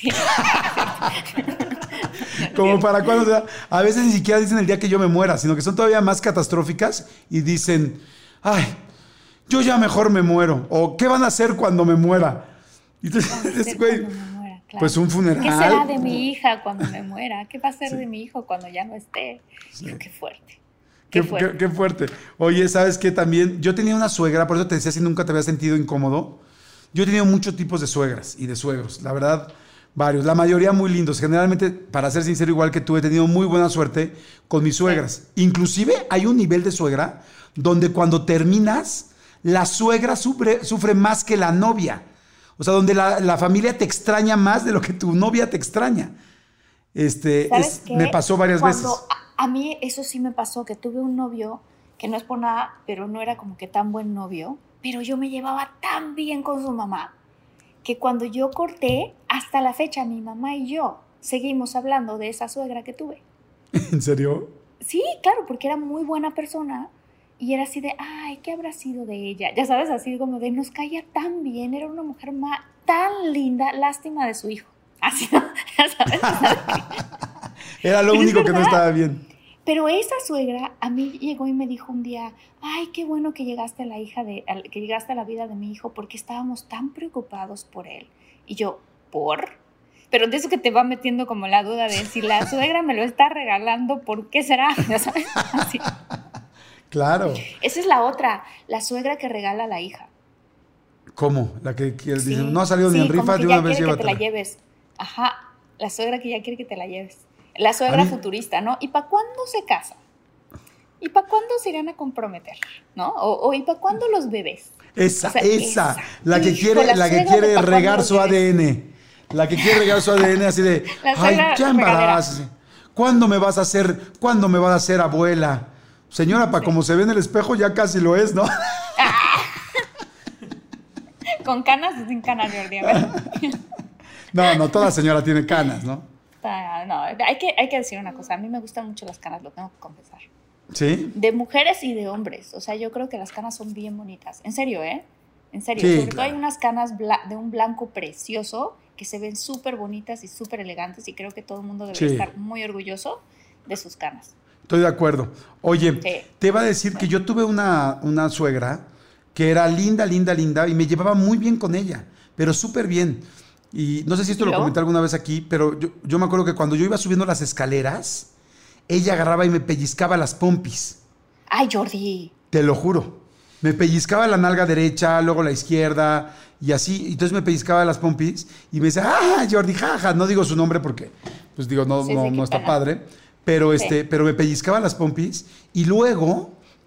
Como para cuando, o sea, a veces ni siquiera dicen el día que yo me muera, sino que son todavía más catastróficas y dicen, ay, yo ya mejor me muero, o ¿qué van a hacer cuando me muera? Y entonces, güey... Claro. Pues un funeral. ¿Qué será de mi hija cuando me muera? ¿Qué va a ser de mi hijo cuando ya no esté? Sí. Qué fuerte. Qué fuerte. Oye, ¿sabes qué? También, yo tenía una suegra, por eso te decía si nunca te había sentido incómodo. Yo he tenido muchos tipos de suegras y de suegros. La verdad, Varios, la mayoría muy lindos. Generalmente, para ser sincero, igual que tú, he tenido muy buena suerte con mis suegras. Inclusive hay un nivel de suegra donde cuando terminas, la suegra sufre más que la novia. O sea, donde la familia te extraña más de lo que tu novia te extraña. ¿Sabes qué? Me pasó varias veces. A mí eso sí me pasó, que tuve un novio que no es por nada, pero no era como que tan buen novio, pero yo me llevaba tan bien con su mamá, que cuando yo corté, hasta la fecha mi mamá y yo seguimos hablando de esa suegra que tuve. ¿En serio? Sí, claro, porque era muy buena persona y era así de, ay, ¿qué habrá sido de ella? Ya sabes, así como de, nos caía tan bien, era una mujer tan linda, lástima de su hijo. Así, ¿no? Ya sabes. Era lo único que no estaba bien. Pero esa suegra a mí llegó y me dijo un día, ay, qué bueno que llegaste que llegaste a la vida de mi hijo porque estábamos tan preocupados por él. Y yo, ¿por? Pero de eso que te va metiendo como la duda de si la suegra me lo está regalando, ¿por qué será? ¿Ya sabes? Así. Claro. Esa es la otra, la suegra que regala a la hija. ¿Cómo? La que Sí, dice, no ha salido ni en rifa, de una vez llévatela. Que te la lleves. Ajá, la suegra que ya quiere que te la lleves. La suegra futurista, ¿no? ¿Y para cuándo se casan? ¿Y para cuándo se irán a comprometer? ¿No? ¿Y para cuándo los bebés? Esa. La que quiere regar su ADN. La que quiere regar su ADN así de, ay, qué embarazo. ¿Cuándo me vas a hacer abuela? Señora, para como se ve en el espejo, ya casi lo es, ¿no? ¿Con canas o sin canas, Jordi? A ver. No, toda señora tiene canas, ¿no? No, hay que decir una cosa. A mí me gustan mucho las canas, lo tengo que confesar. ¿Sí? De mujeres y de hombres. O sea, yo creo que las canas son bien bonitas. En serio, ¿eh? En serio. Sí, Sobre todo hay unas canas de un blanco precioso que se ven súper bonitas y súper elegantes y creo que todo el mundo debería estar muy orgulloso de sus canas. Estoy de acuerdo. Oye, te iba a decir que yo tuve una suegra que era linda y me llevaba muy bien con ella, pero súper bien. Y no sé si esto lo comenté alguna vez aquí, pero yo me acuerdo que cuando yo iba subiendo las escaleras, ella agarraba y me pellizcaba las pompis. ¡Ay, Jordi! Te lo juro. Me pellizcaba la nalga derecha, luego la izquierda, y así. Entonces me pellizcaba las pompis y me decía, ¡ah, Jordi, jaja! No digo su nombre porque, pues digo, no está padre. Pero, pero me pellizcaba las pompis y luego,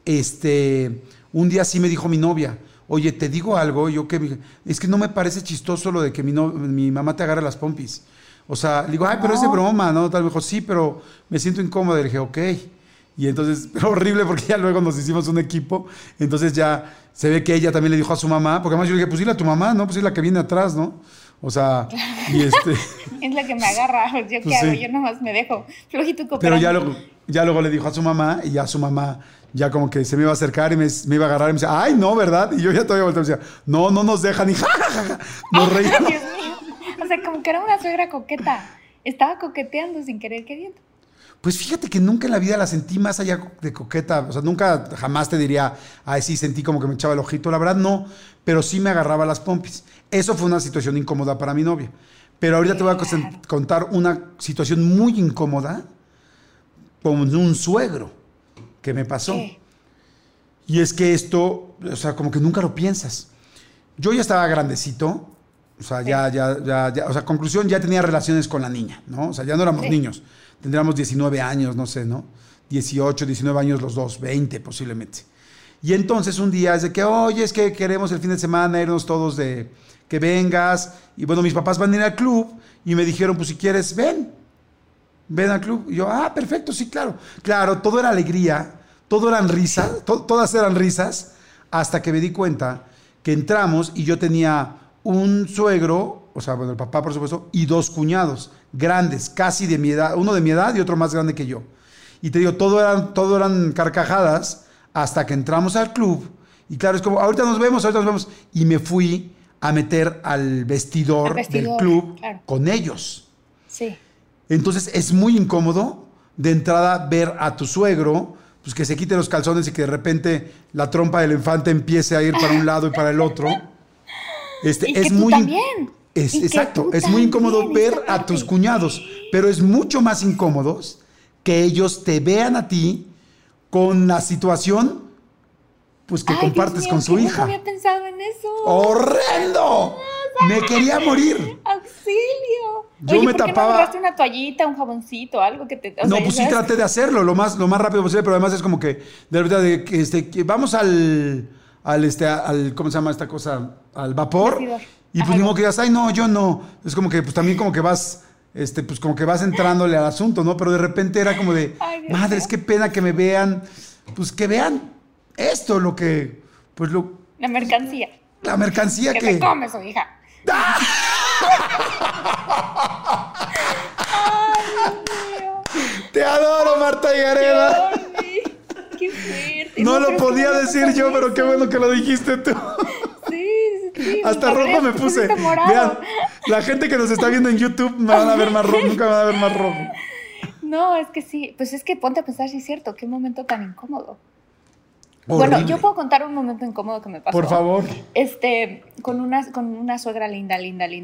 un día sí me dijo mi novia, oye, te digo algo, es que no me parece chistoso lo de que mi mamá te agarre las pompis. O sea, le digo, ay, pero es de broma, ¿no? Tal vez dijo, sí, pero me siento incómoda. Y le dije, ok. Y entonces, pero horrible porque ya luego nos hicimos un equipo. Entonces ya se ve que ella también le dijo a su mamá, porque además yo le dije, pues dile a tu mamá, ¿no? Pues es la que viene atrás, ¿no? O sea, y Es la que me agarra, ¿yo qué hago? Yo nomás me dejo flojito cooperando. Pero ya luego le dijo a su mamá y ya su mamá ya como que se me iba a acercar y me iba a agarrar y me decía, ay, no, ¿verdad? Y yo ya todavía volteaba y decía, no nos dejan, y jajaja, nos reíamos. Dios mío. O sea, como que era una suegra coqueta. Estaba coqueteando sin querer queriendo. Pues fíjate que nunca en la vida la sentí más allá de coqueta. O sea, jamás te diría, ay, sí, sentí como que me echaba el ojito. La verdad, no. Pero sí me agarraba las pompis. Eso fue una situación incómoda para mi novia. Pero ahorita te voy a contar una situación muy incómoda con un suegro que me pasó. ¿Qué? Y es que esto, o sea, como que nunca lo piensas. Yo ya estaba grandecito. O sea, o sea, conclusión, ya tenía relaciones con la niña, ¿no? O sea, ya no éramos niños. Tendríamos 19 años, no sé, ¿no? 18, 19 años los dos, 20 posiblemente. Y entonces un día es de que, oye, es que queremos el fin de semana irnos todos de que vengas. Y bueno, mis papás van a ir al club y me dijeron, pues si quieres, ven al club. Y yo, perfecto, sí, claro. Claro, todo era alegría, todo eran risas, todas eran risas, hasta que me di cuenta que entramos y yo tenía un suegro, o sea, bueno, el papá por supuesto, y dos cuñados grandes, casi de mi edad, uno de mi edad y otro más grande que yo. Y te digo, todo eran carcajadas hasta que entramos al club. Y claro, es como, ahorita nos vemos. Y me fui a meter al vestidor del club con ellos. Sí. Entonces es muy incómodo de entrada ver a tu suegro, pues que se quite los calzones y que de repente la trompa del infante empiece a ir para un lado y para el otro. Es muy también. Exacto, es muy incómodo ver a tus cuñados, pero es mucho más incómodo que ellos te vean a ti con la situación pues que compartes Dios mío, con su hija. No había pensado en eso. ¡Horrendo! Me quería morir. ¡Auxilio! Yo Oye, me ¿por qué no tapaba... agarraste una toallita, un jaboncito, algo que te... O No, sea, pues sí ¿sabes? traté de hacerlo lo más rápido posible, pero además es como que, de verdad, que vamos al, ¿cómo se llama esta cosa? Al vapor. Vestidor. Y pues Ajá, ni modo que digas, ay, no, yo no. Es como que, pues también como que vas, pues como que vas entrándole al asunto, ¿no? Pero de repente era como de, Ay, Dios madres, mío. qué pena que me vean, pues que vean esto, La mercancía. la mercancía Que se come su hija. Ay, Dios mío. Te adoro, Marta Higareda. Jordi, qué fuerte. No lo pero es que podía no me decir pasa yo, pero eso. qué bueno que lo dijiste tú. Sí. Hasta padre, rojo me te puse. pusiste morado. Vean, la gente que nos está viendo en YouTube me van a ver más rojo, nunca me van a ver más rojo. No, es que sí. Pues es que ponte a pensar, sí es cierto, qué momento tan incómodo. Horrible. Bueno, yo puedo contar un momento incómodo que me pasó. Por favor. Con una suegra linda.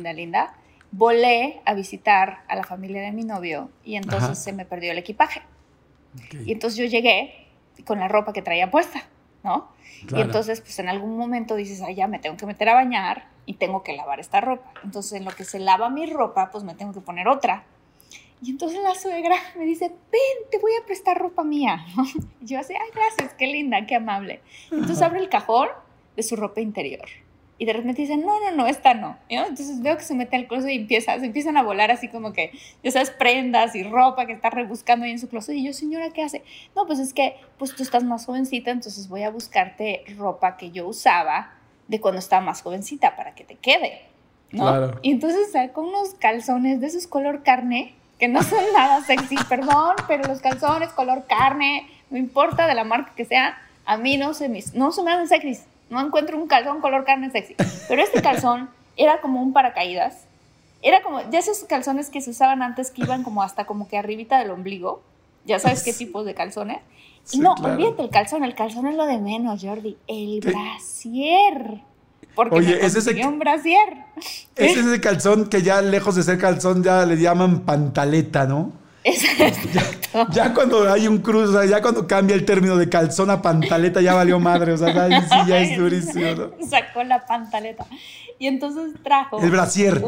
Volé a visitar a la familia de mi novio y entonces Ajá. se me perdió el equipaje. Okay. Y entonces yo llegué con la ropa que traía puesta, ¿no? Claro. Y entonces, pues en algún momento dices, ay, ya me tengo que meter a bañar y tengo que lavar esta ropa. Entonces, en lo que se lava mi ropa, pues me tengo que poner otra. Y entonces la suegra me dice, ven, te voy a prestar ropa mía. Y yo así, ay, gracias, qué linda, qué amable. Entonces abre el cajón de su ropa interior. Y de repente dicen, no, esta no. ¿No? Entonces veo que se mete al closet y se empiezan a volar así como que, ya sabes, prendas y ropa que está rebuscando ahí en su closet. Y yo, señora, ¿qué hace? No, pues es que pues tú estás más jovencita, entonces voy a buscarte ropa que yo usaba de cuando estaba más jovencita para que te quede, ¿no? Claro. Y entonces saco unos calzones de esos color carne, que no son nada sexy, perdón, pero los calzones color carne, no importa de la marca que sea, a mí no se me hacen sexys. No encuentro un calzón color carne sexy. Pero este calzón era como un paracaídas. Era como, ya esos calzones que se usaban antes que iban como hasta como que arribita del ombligo. Ya sabes qué tipos de calzones. Sí, Y no, claro. olvídate el calzón es lo de menos, Jordi. El ¿Qué? brasier. Porque Oye, me es ese conseguí un brasier. Es ese calzón que ya lejos de ser calzón ya le llaman pantaleta, ¿no? Exacto. Ya cuando hay un cruce, o sea, ya cuando cambia el término de calzón a pantaleta ya valió madre, o sea, ahí sí ya es durísimo, ¿no? Sacó la pantaleta. Y entonces trajo El brasier.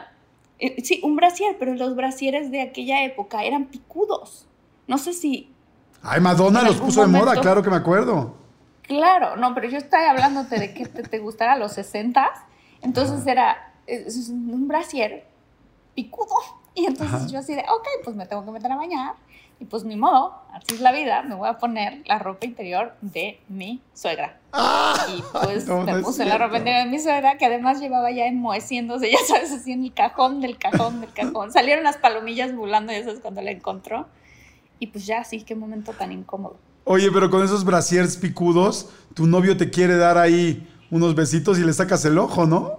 sí, un brasier, pero los brasieres de aquella época eran picudos. No sé si... Ay, Madonna En los algún puso de moda, momento. claro que me acuerdo. Claro, no, pero yo estoy hablándote de que te gustara los 60s. Entonces es un brasier picudo. Y entonces Ajá. yo así de, ok, pues me tengo que meter a bañar. Y pues ni modo, así es la vida, me voy a poner la ropa interior de mi suegra. Y pues No, me no es puse la ropa cierto. interior de mi suegra, que además llevaba ya enmoheciéndose, ya sabes, así en el cajón del cajón del cajón. Salieron las palomillas volando, ya sabes, cuando la encontró. Y pues ya, sí, qué momento tan incómodo. Oye, pero con esos brasiers picudos, tu novio te quiere dar ahí unos besitos y le sacas el ojo, ¿no?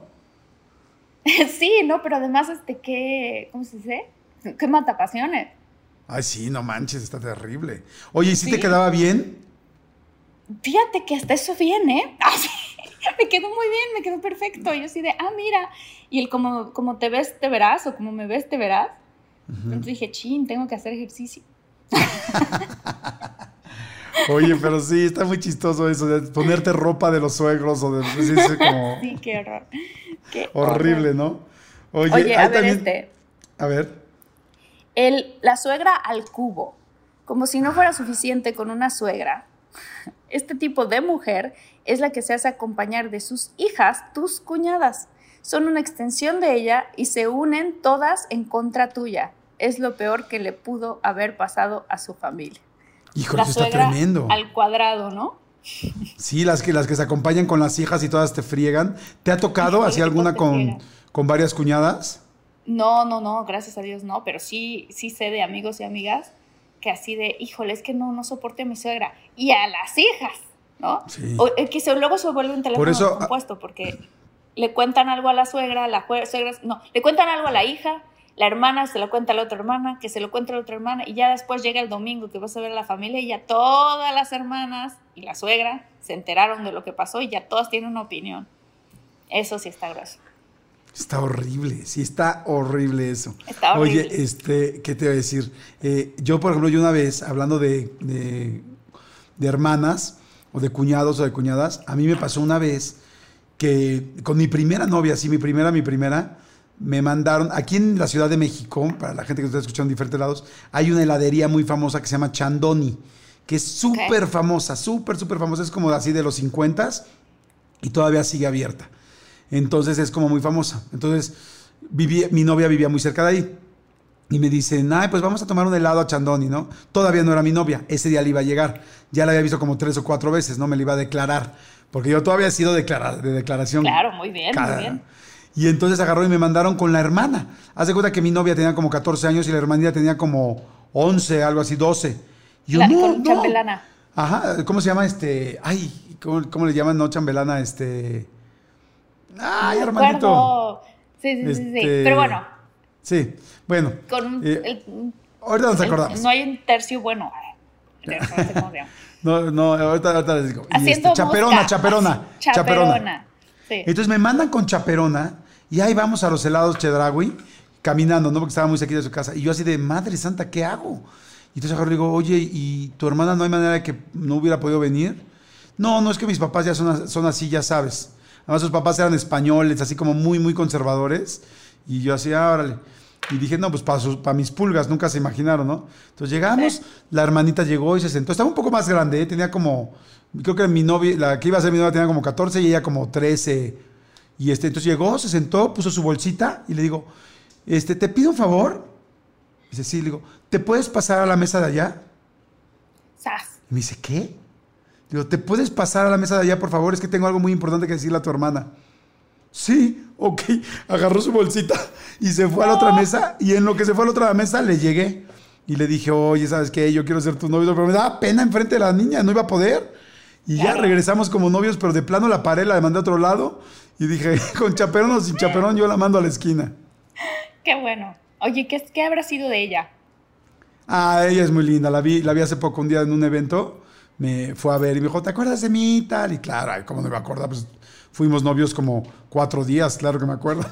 Sí, no, pero además, ¿cómo se dice? ¿Qué matapasiones? Ay, sí, no manches, está terrible. Oye, ¿y si Sí. te quedaba bien? Fíjate que hasta eso bien, ¿eh? Ah, sí, me quedó muy bien, me quedó perfecto. Yo así de, mira. Y él, como te ves, te verás, o como me ves, te verás. Entonces dije, chin, tengo que hacer ejercicio. Oye, pero sí, está muy chistoso eso de ponerte ropa de los suegros o de decirse como Sí, qué horror. Qué horrible, horror. ¿no? Oye, ahí a ver también- A ver. La suegra al cubo. Como si no fuera suficiente con una suegra. Este tipo de mujer es la que se hace acompañar de sus hijas, tus cuñadas. Son una extensión de ella y se unen todas en contra tuya. Es lo peor que le pudo haber pasado a su familia. Híjole, La eso está suegra tremendo. al cuadrado, ¿no? Sí, las que se acompañan con las hijas y todas te friegan. ¿Te ha tocado Híjole, así qué alguna te friegan. con varias cuñadas? No, gracias a Dios no, pero sí sé de amigos y amigas que así de, híjole, es que no soporte a mi suegra y a las hijas, ¿no? Sí. O luego se vuelve un teléfono Por eso, descompuesto porque le cuentan algo a la suegra, le cuentan algo a la hija, la hermana se lo cuenta a la otra hermana, que se lo cuenta a la otra hermana y ya después llega el domingo que vas a ver a la familia y ya todas las hermanas y la suegra se enteraron de lo que pasó y ya todas tienen una opinión. Eso sí está grueso. Está horrible, sí, está horrible eso. Está horrible. Oye, ¿qué te iba a decir? Yo, por ejemplo, una vez, hablando de hermanas, o de cuñados o de cuñadas, a mí me pasó una vez que con mi primera novia, sí, mi primera, me mandaron, aquí en la Ciudad de México, para la gente que nos está escuchando en diferentes lados, hay una heladería muy famosa que se llama Chandoni, que es súper famosa, súper famosa, es como así de los 50 y todavía sigue abierta. Entonces es como muy famosa. Entonces mi novia vivía muy cerca de ahí. Y me dicen, ay, pues vamos a tomar un helado a Chandoni, ¿no? Todavía no era mi novia, ese día le iba a llegar. Ya la había visto como 3 o 4 veces, ¿no? Me la iba a declarar. Porque yo todavía he sido de declaración. Claro, muy bien, muy bien. Y entonces agarró y me mandaron con la hermana. Haz de cuenta que mi novia tenía como 14 años y la hermanita tenía como 11, algo así, 12. Y yo, con chambelana. Ajá, ¿cómo se llama Ay, ¿cómo le llaman? No, chambelana, Ay, No hermanito. Sí. Pero bueno. Sí, bueno. Ahorita nos acordamos. No hay un tercio bueno. No, ahorita les digo. Haciendo chaperona. Sí. Entonces me mandan con chaperona y ahí vamos a los helados Chedraui caminando, ¿no? Porque estaba muy cerquita de su casa. Y yo así de, madre santa, ¿qué hago? Y entonces agarro y digo, oye, ¿y tu hermana no hay manera de que no hubiera podido venir? No, es que mis papás ya son así, ya sabes. Además sus papás eran españoles, así como muy conservadores. Y yo así, órale. Y dije, no, pues para mis pulgas, nunca se imaginaron, ¿no? Entonces llegamos, la hermanita llegó y se sentó. Estaba un poco más grande, tenía como, creo que mi novia, la que iba a ser mi novia tenía como 14 y ella como 13. Y entonces llegó, se sentó, puso su bolsita y le digo, ¿te pido un favor? Dice, sí, le digo, ¿te puedes pasar a la mesa de allá? ¡Sas! Y me dice, ¿qué? Digo, ¿te puedes pasar a la mesa de allá, por favor? Es que tengo algo muy importante que decirle a tu hermana. Sí, ok. Agarró su bolsita y se fue a la otra mesa. Y en lo que se fue a la otra mesa, le llegué. Y le dije, oye, ¿sabes qué? Yo quiero ser tu novio. Pero me daba pena enfrente de la niña, no iba a poder. Y ya regresamos como novios, pero de plano la paré, la mandé a otro lado. Y dije, con chaperón o sin chaperón, yo la mando a la esquina. Qué bueno. Oye, ¿qué habrá sido de ella? Ella es muy linda. La vi hace poco, un día en un evento. Me fue a ver y me dijo, ¿te acuerdas de mí y tal? Y claro, ay, ¿cómo no me acordar? Pues fuimos novios como 4 días, claro que me acuerdo.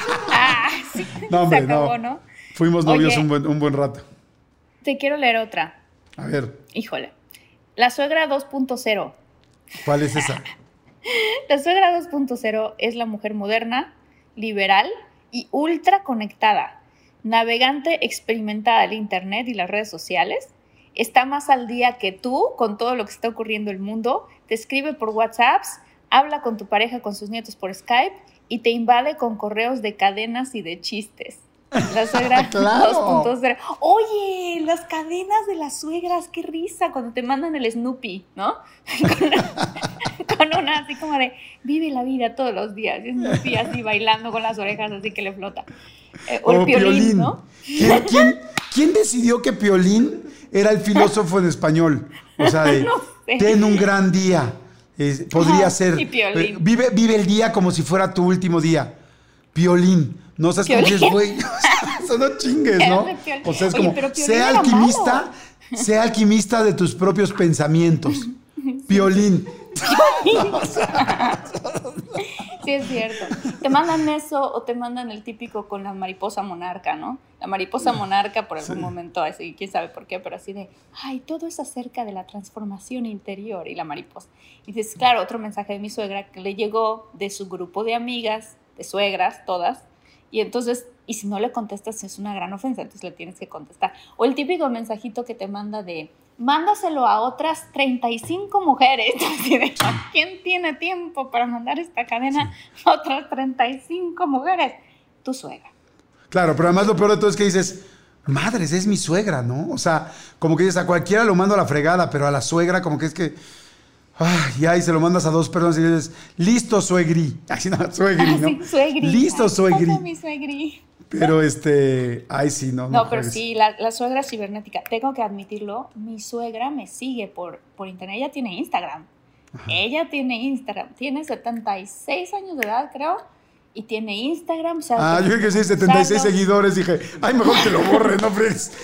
Sí. No, hombre, se acabó, ¿no? Fuimos novios un buen rato. Te quiero leer otra. A ver. Híjole. La suegra 2.0. ¿Cuál es esa? La suegra 2.0 es la mujer moderna, liberal y ultra conectada, navegante experimentada del internet y las redes sociales. Está más al día que tú con todo lo que está ocurriendo en el mundo, te escribe por WhatsApps, habla con tu pareja, con sus nietos por Skype y te invade con correos de cadenas y de chistes. La suegra ¡Claro! 2.0. Oye, las cadenas de las suegras, qué risa cuando te mandan el Snoopy, ¿no? Con una así como de, vive la vida todos los días. Y Snoopy así bailando con las orejas así que le flota. O el Piolín, ¿no? ¿Quién decidió que Piolín era el filósofo en español? O sea, No sé. ten un gran día. Podría ser. Y Piolín. Vive el día como si fuera tu último día. Piolín. No sabes cómo es, güey. Eso no chingues, ¿no? O sea, es como, sea alquimista de tus propios pensamientos. Piolín. Sí, es cierto. Te mandan eso o te mandan el típico con la mariposa monarca, ¿no? La mariposa monarca por algún momento, así, quién sabe por qué, pero así de, ay, todo es acerca de la transformación interior y la mariposa. Y dices, claro, otro mensaje de mi suegra que le llegó de su grupo de amigas, de suegras, todas, y entonces, y si no le contestas es una gran ofensa, entonces le tienes que contestar. O el típico mensajito que te manda de, mándaselo a otras 35 mujeres. Así de, ¿quién tiene tiempo para mandar esta cadena a otras 35 mujeres? Tu suegra. Claro, pero además lo peor de todo es que dices, madres, es mi suegra, ¿no? O sea, como que dices, a cualquiera lo mando a la fregada, pero a la suegra como que es que... Ay, y se lo mandas a 2 personas y dices, listo, suegri. Así no, suegri, ¿no? Sí, suegri. Listo, suegri. Pasa mi suegri. Pero ay, sí, no. No, pero sí, la suegra cibernética. Tengo que admitirlo, mi suegra me sigue por internet. Ella tiene Instagram. Ajá. Ella tiene Instagram. Tiene 76 años de edad, creo. Y tiene Instagram. O sea, yo dije que sí, 76 seguidores. Dije, ay, mejor que lo borre, no fregues.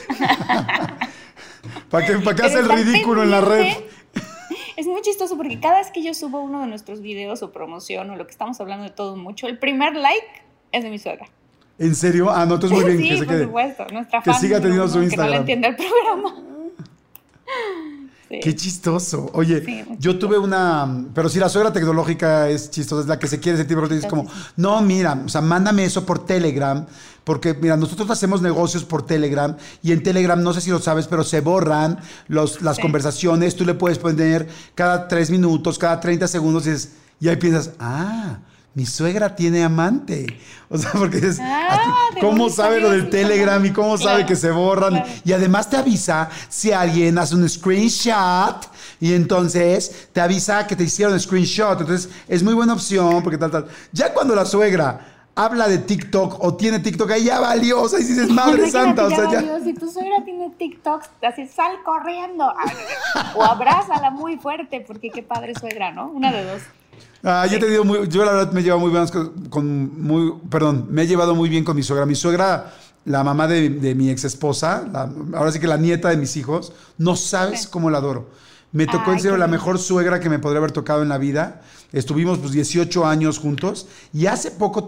¿Para qué hace el ridículo en la red? Es muy chistoso porque cada vez que yo subo uno de nuestros videos o promoción o lo que estamos hablando de todo mucho, el primer like es de mi suegra. ¿En serio? No, entonces muy bien. Sí, por supuesto. Nuestra que fan siga teniendo su Instagram. Que no le entienda el programa. Sí. Qué chistoso. Oye, Sí, muy yo tuve chistoso. una... Pero si la suegra tecnológica es chistosa, es la que se quiere sentir, porque dices Sí, como, sí, sí. no, mira, o sea, mándame eso por Telegram, porque mira, nosotros hacemos negocios por Telegram y en Telegram, no sé si lo sabes, pero se borran las Sí. conversaciones, tú le puedes poner cada 3 minutos, cada 30 segundos y ahí piensas, mi suegra tiene amante. O sea, porque dices, Te ¿cómo volviste sabe lo del así, Telegram y cómo sabe claro, que se borran? claro. Y además te avisa si alguien hace un screenshot y entonces te avisa que te hicieron screenshot. Entonces es muy buena opción porque tal. Ya cuando la suegra habla de TikTok o tiene TikTok, ahí ya valió. O sea, y dices, madre Imagínate, santa, o sea, ya. valió, si tu suegra tiene TikToks, así sal corriendo. O abrázala muy fuerte, porque qué padre suegra, ¿no? Una de dos. Yo he tenido yo la verdad me he llevado muy bien me he llevado muy bien con mi suegra. Mi suegra, la mamá de mi ex esposa, ahora sí que la nieta de mis hijos, no sabes Sí. cómo la adoro. Me tocó en Ay, serio qué la lindo. mejor suegra que me podría haber tocado en la vida. Estuvimos pues 18 años juntos y hace poco,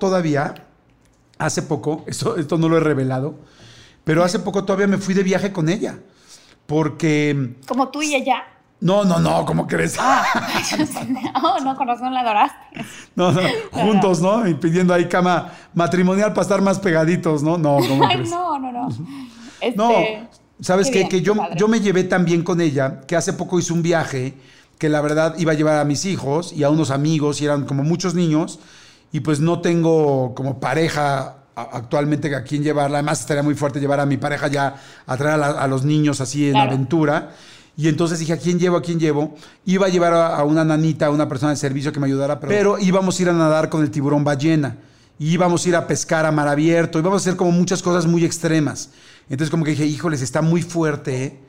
esto no lo he revelado, pero hace poco todavía me fui de viaje con ella. Porque, Como tú y ella. no, ¿cómo crees? Oh, no, con razón la adoraste. No, juntos, ¿no? Y pidiendo ahí cama matrimonial para estar más pegaditos, ¿no? No, ¿cómo Ay, crees? no. No, ¿sabes Qué qué? bien, Que qué padre. yo me llevé tan bien con ella que hace poco hice un viaje que la verdad iba a llevar a mis hijos y a unos amigos y eran como muchos niños y pues no tengo como pareja actualmente a quien llevarla. Además estaría muy fuerte llevar a mi pareja ya a traer a los niños así en Claro. aventura. Y entonces dije, ¿a quién llevo? ¿A quién llevo? Iba a llevar a una nanita, a una persona de servicio que me ayudara, pero íbamos a ir a nadar con el tiburón ballena. Y íbamos a ir a pescar a mar abierto. Íbamos a hacer como muchas cosas muy extremas. Entonces como que dije, híjoles, está muy fuerte,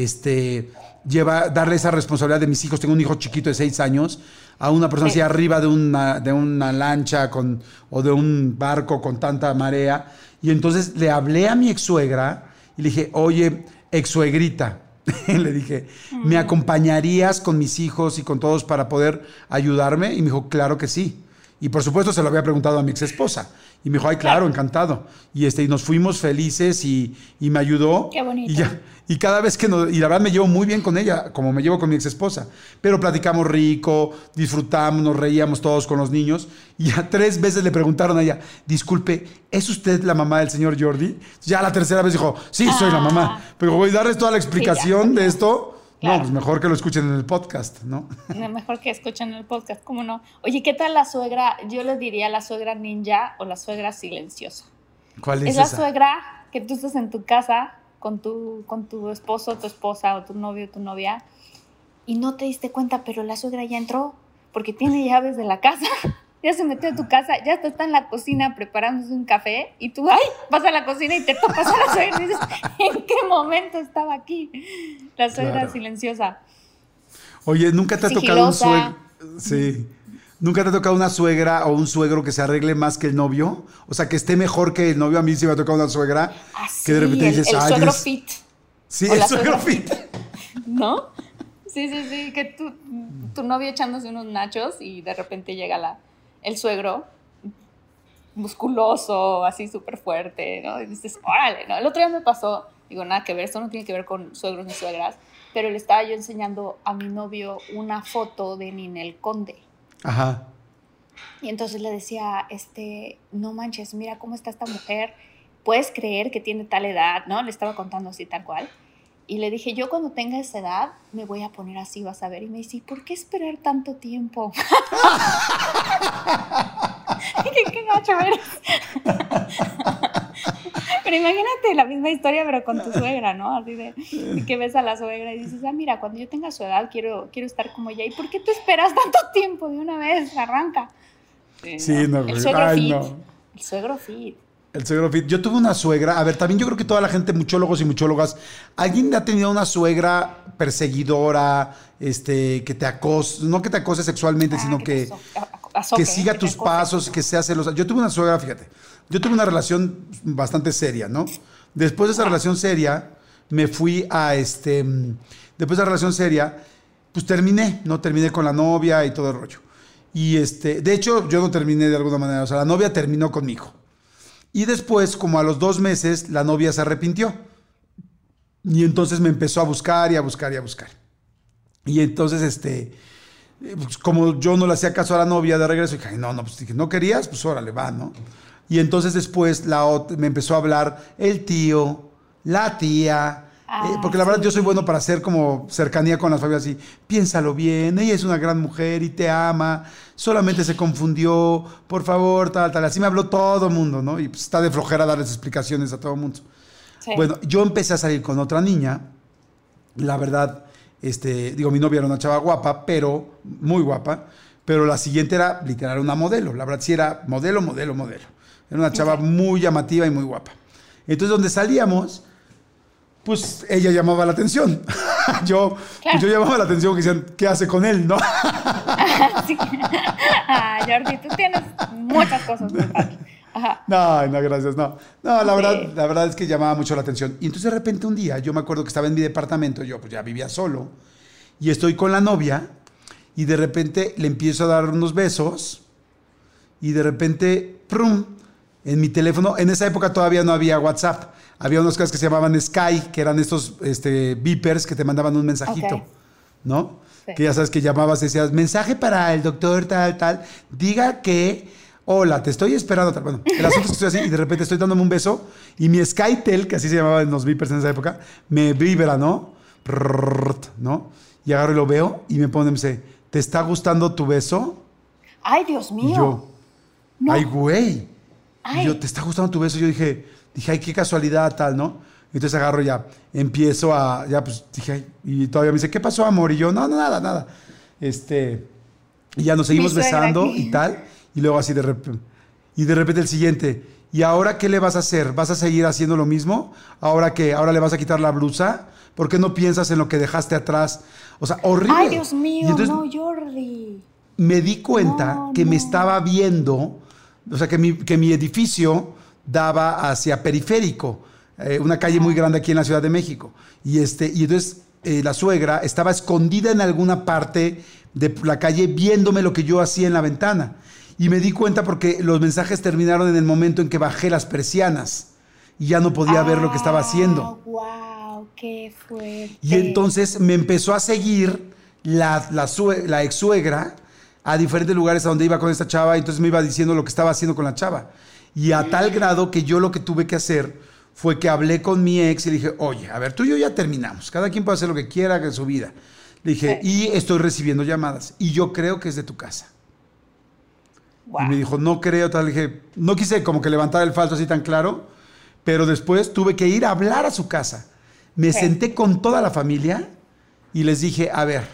darle esa responsabilidad de mis hijos. Tengo un hijo chiquito de 6 años, a una persona así Sí. arriba de una lancha o de un barco con tanta marea. Y entonces le hablé a mi ex suegra y le dije, oye, ex suegrita, le dije, ¿me acompañarías con mis hijos y con todos para poder ayudarme? Y me dijo, claro que sí. Y por supuesto se lo había preguntado a mi ex esposa. Y me dijo, ay, claro, encantado. Y nos fuimos felices y me ayudó. Qué bonito. Y cada vez y la verdad me llevo muy bien con ella, como me llevo con mi ex esposa. Pero platicamos rico, disfrutamos, nos reíamos todos con los niños. Y ya 3 veces le preguntaron a ella, disculpe, ¿es usted la mamá del señor Jordi? Ya la tercera vez dijo, sí, soy la mamá. Pero voy a darles toda la explicación de esto. Claro. No, pues mejor que lo escuchen en el podcast, ¿no? Mejor que escuchen el podcast, ¿cómo no? Oye, ¿qué tal la suegra? Yo le diría la suegra ninja o la suegra silenciosa. ¿Cuál es Es la esa? suegra que tú estás en tu casa con tu esposo, tu esposa o tu novio, tu novia y no te diste cuenta, pero la suegra ya entró porque tiene llaves de la casa. Ya se metió a tu casa, ya está en la cocina preparándose un café y tú, ay, vas a la cocina y te topas a la suegra y dices, ¿en qué momento estaba aquí? La suegra Claro. silenciosa. Oye, ¿nunca te ha tocado un Sigilosa. suegro? Sí. ¿Nunca te ha tocado una suegra o un suegro que se arregle más que el novio? O sea, que esté mejor que el novio. A mí sí me ha tocado una suegra que de repente dices, el ay, suegro Dios. fit, Sí, o el la suegro suegra fit. ¿no? Sí, que tu novio echándose unos nachos y de repente llega el suegro musculoso, así súper fuerte, ¿no? Y dices, órale, ¿no? El otro día me pasó, digo, nada que ver, esto no tiene que ver con suegros ni suegras, pero le estaba yo enseñando a mi novio una foto de Ninel Conde. Ajá. Y entonces le decía, no manches, mira cómo está esta mujer, puedes creer que tiene tal edad, ¿no? Le estaba contando así tal cual. Y le dije, yo cuando tenga esa edad me voy a poner así, vas a ver. Y me dice, ¿por qué esperar tanto tiempo? ¿Qué gacho eres? Pero imagínate la misma historia, pero con tu suegra, ¿no? Así de que ves a la suegra y dices, mira, cuando yo tenga su edad quiero estar como ella. ¿Y por qué tú esperas tanto tiempo de una vez? Arranca. Sí, no, El suegro ay, fit. no. El suegro fit. El suegro fit. Yo tuve una suegra. A ver, también yo creo que toda la gente, muchólogos y muchólogas, ¿alguien ha tenido una suegra perseguidora, que te acose, no que te acose sexualmente, sino que siga tus pasos, que sea celosa? Yo tuve una suegra, fíjate, yo tuve una relación bastante seria, ¿no? Después de esa relación seria, me fui después de la relación seria, pues terminé con la novia y todo el rollo. Y de hecho, yo no terminé de alguna manera, o sea, la novia terminó conmigo. Y después, como a los 2 meses, la novia se arrepintió. Y entonces me empezó a buscar y a buscar y a buscar. Y entonces, pues, como yo no le hacía caso a la novia de regreso, dije, "Ay, no, pues dije, ¿no querías? Pues órale, va, ¿no?" Y entonces después me empezó a hablar el tío, la tía, porque la verdad yo soy bueno para hacer como cercanía con las familias así. Piénsalo bien, ella es una gran mujer y te ama, solamente se confundió, por favor, tal, tal. Así me habló todo el mundo, ¿no? Y pues está de flojera darles explicaciones a todo el mundo. Sí. Bueno, yo empecé a salir con otra niña, la verdad, digo, mi novia era una chava guapa, pero muy guapa, pero la siguiente era literal una modelo, la verdad sí era modelo. Era una chava muy llamativa y muy guapa. Entonces, donde salíamos, pues ella llamaba la atención. Yo llamaba la atención porque decían, ¿qué hace con él, no? Sí. Jordi, tú tienes muchas cosas muy padres. Ajá. No, gracias, no. No, la verdad es que llamaba mucho la atención. Y entonces de repente un día, yo me acuerdo que estaba en mi departamento, yo pues ya vivía solo, y estoy con la novia, y de repente le empiezo a dar unos besos, y de repente, ¡prum!, en mi teléfono, en esa época todavía no había WhatsApp, había unas cosas que se llamaban Sky, que eran estos beepers que te mandaban un mensajito, ¿no? Sí. Que ya sabes que llamabas y decías, mensaje para el doctor tal, diga que, hola, te estoy esperando, tal. Bueno, el asunto es que estoy así y de repente estoy dándome un beso y mi SkyTel, que así se llamaban los beepers en esa época, me vibra, ¿no? ¿No? Y agarro y lo veo y me dice, ¿te está gustando tu beso? ¡Ay, Dios mío! Y yo, no. ¡ay, güey! Y yo, ¿te está gustando tu beso? Yo dije, ay, qué casualidad, tal, ¿no? Entonces agarro empiezo pues dije, ay, y todavía me dice, ¿qué pasó, amor? Y yo, no, nada. Y ya nos seguimos besando y tal, y luego así de repente el siguiente, ¿y ahora qué le vas a hacer? ¿Vas a seguir haciendo lo mismo? ¿Ahora qué? ¿Ahora le vas a quitar la blusa? ¿Por qué no piensas en lo que dejaste atrás? O sea, horrible. ¡Ay, Dios mío! Entonces, no, Jordi. Me di cuenta que me estaba viendo, o sea, que mi edificio daba hacia Periférico, una calle muy grande aquí en la Ciudad de México. Y entonces la suegra estaba escondida en alguna parte de la calle viéndome lo que yo hacía en la ventana. Y me di cuenta porque los mensajes terminaron en el momento en que bajé las persianas y ya no podía ver lo que estaba haciendo. ¡Wow! ¡Qué fuerte! Y entonces me empezó a seguir la ex suegra a diferentes lugares a donde iba con esta chava, y entonces me iba diciendo lo que estaba haciendo con la chava. Y a tal grado que yo lo que tuve que hacer fue que hablé con mi ex y le dije, oye, a ver, tú y yo ya terminamos, cada quien puede hacer lo que quiera en su vida. Le dije, y estoy recibiendo llamadas, y yo creo que es de tu casa. Wow. Y me dijo, no creo, tal. Le dije, no quise como que levantar el falso así tan claro, pero después tuve que ir a hablar a su casa. Me senté con toda la familia y les dije, a ver,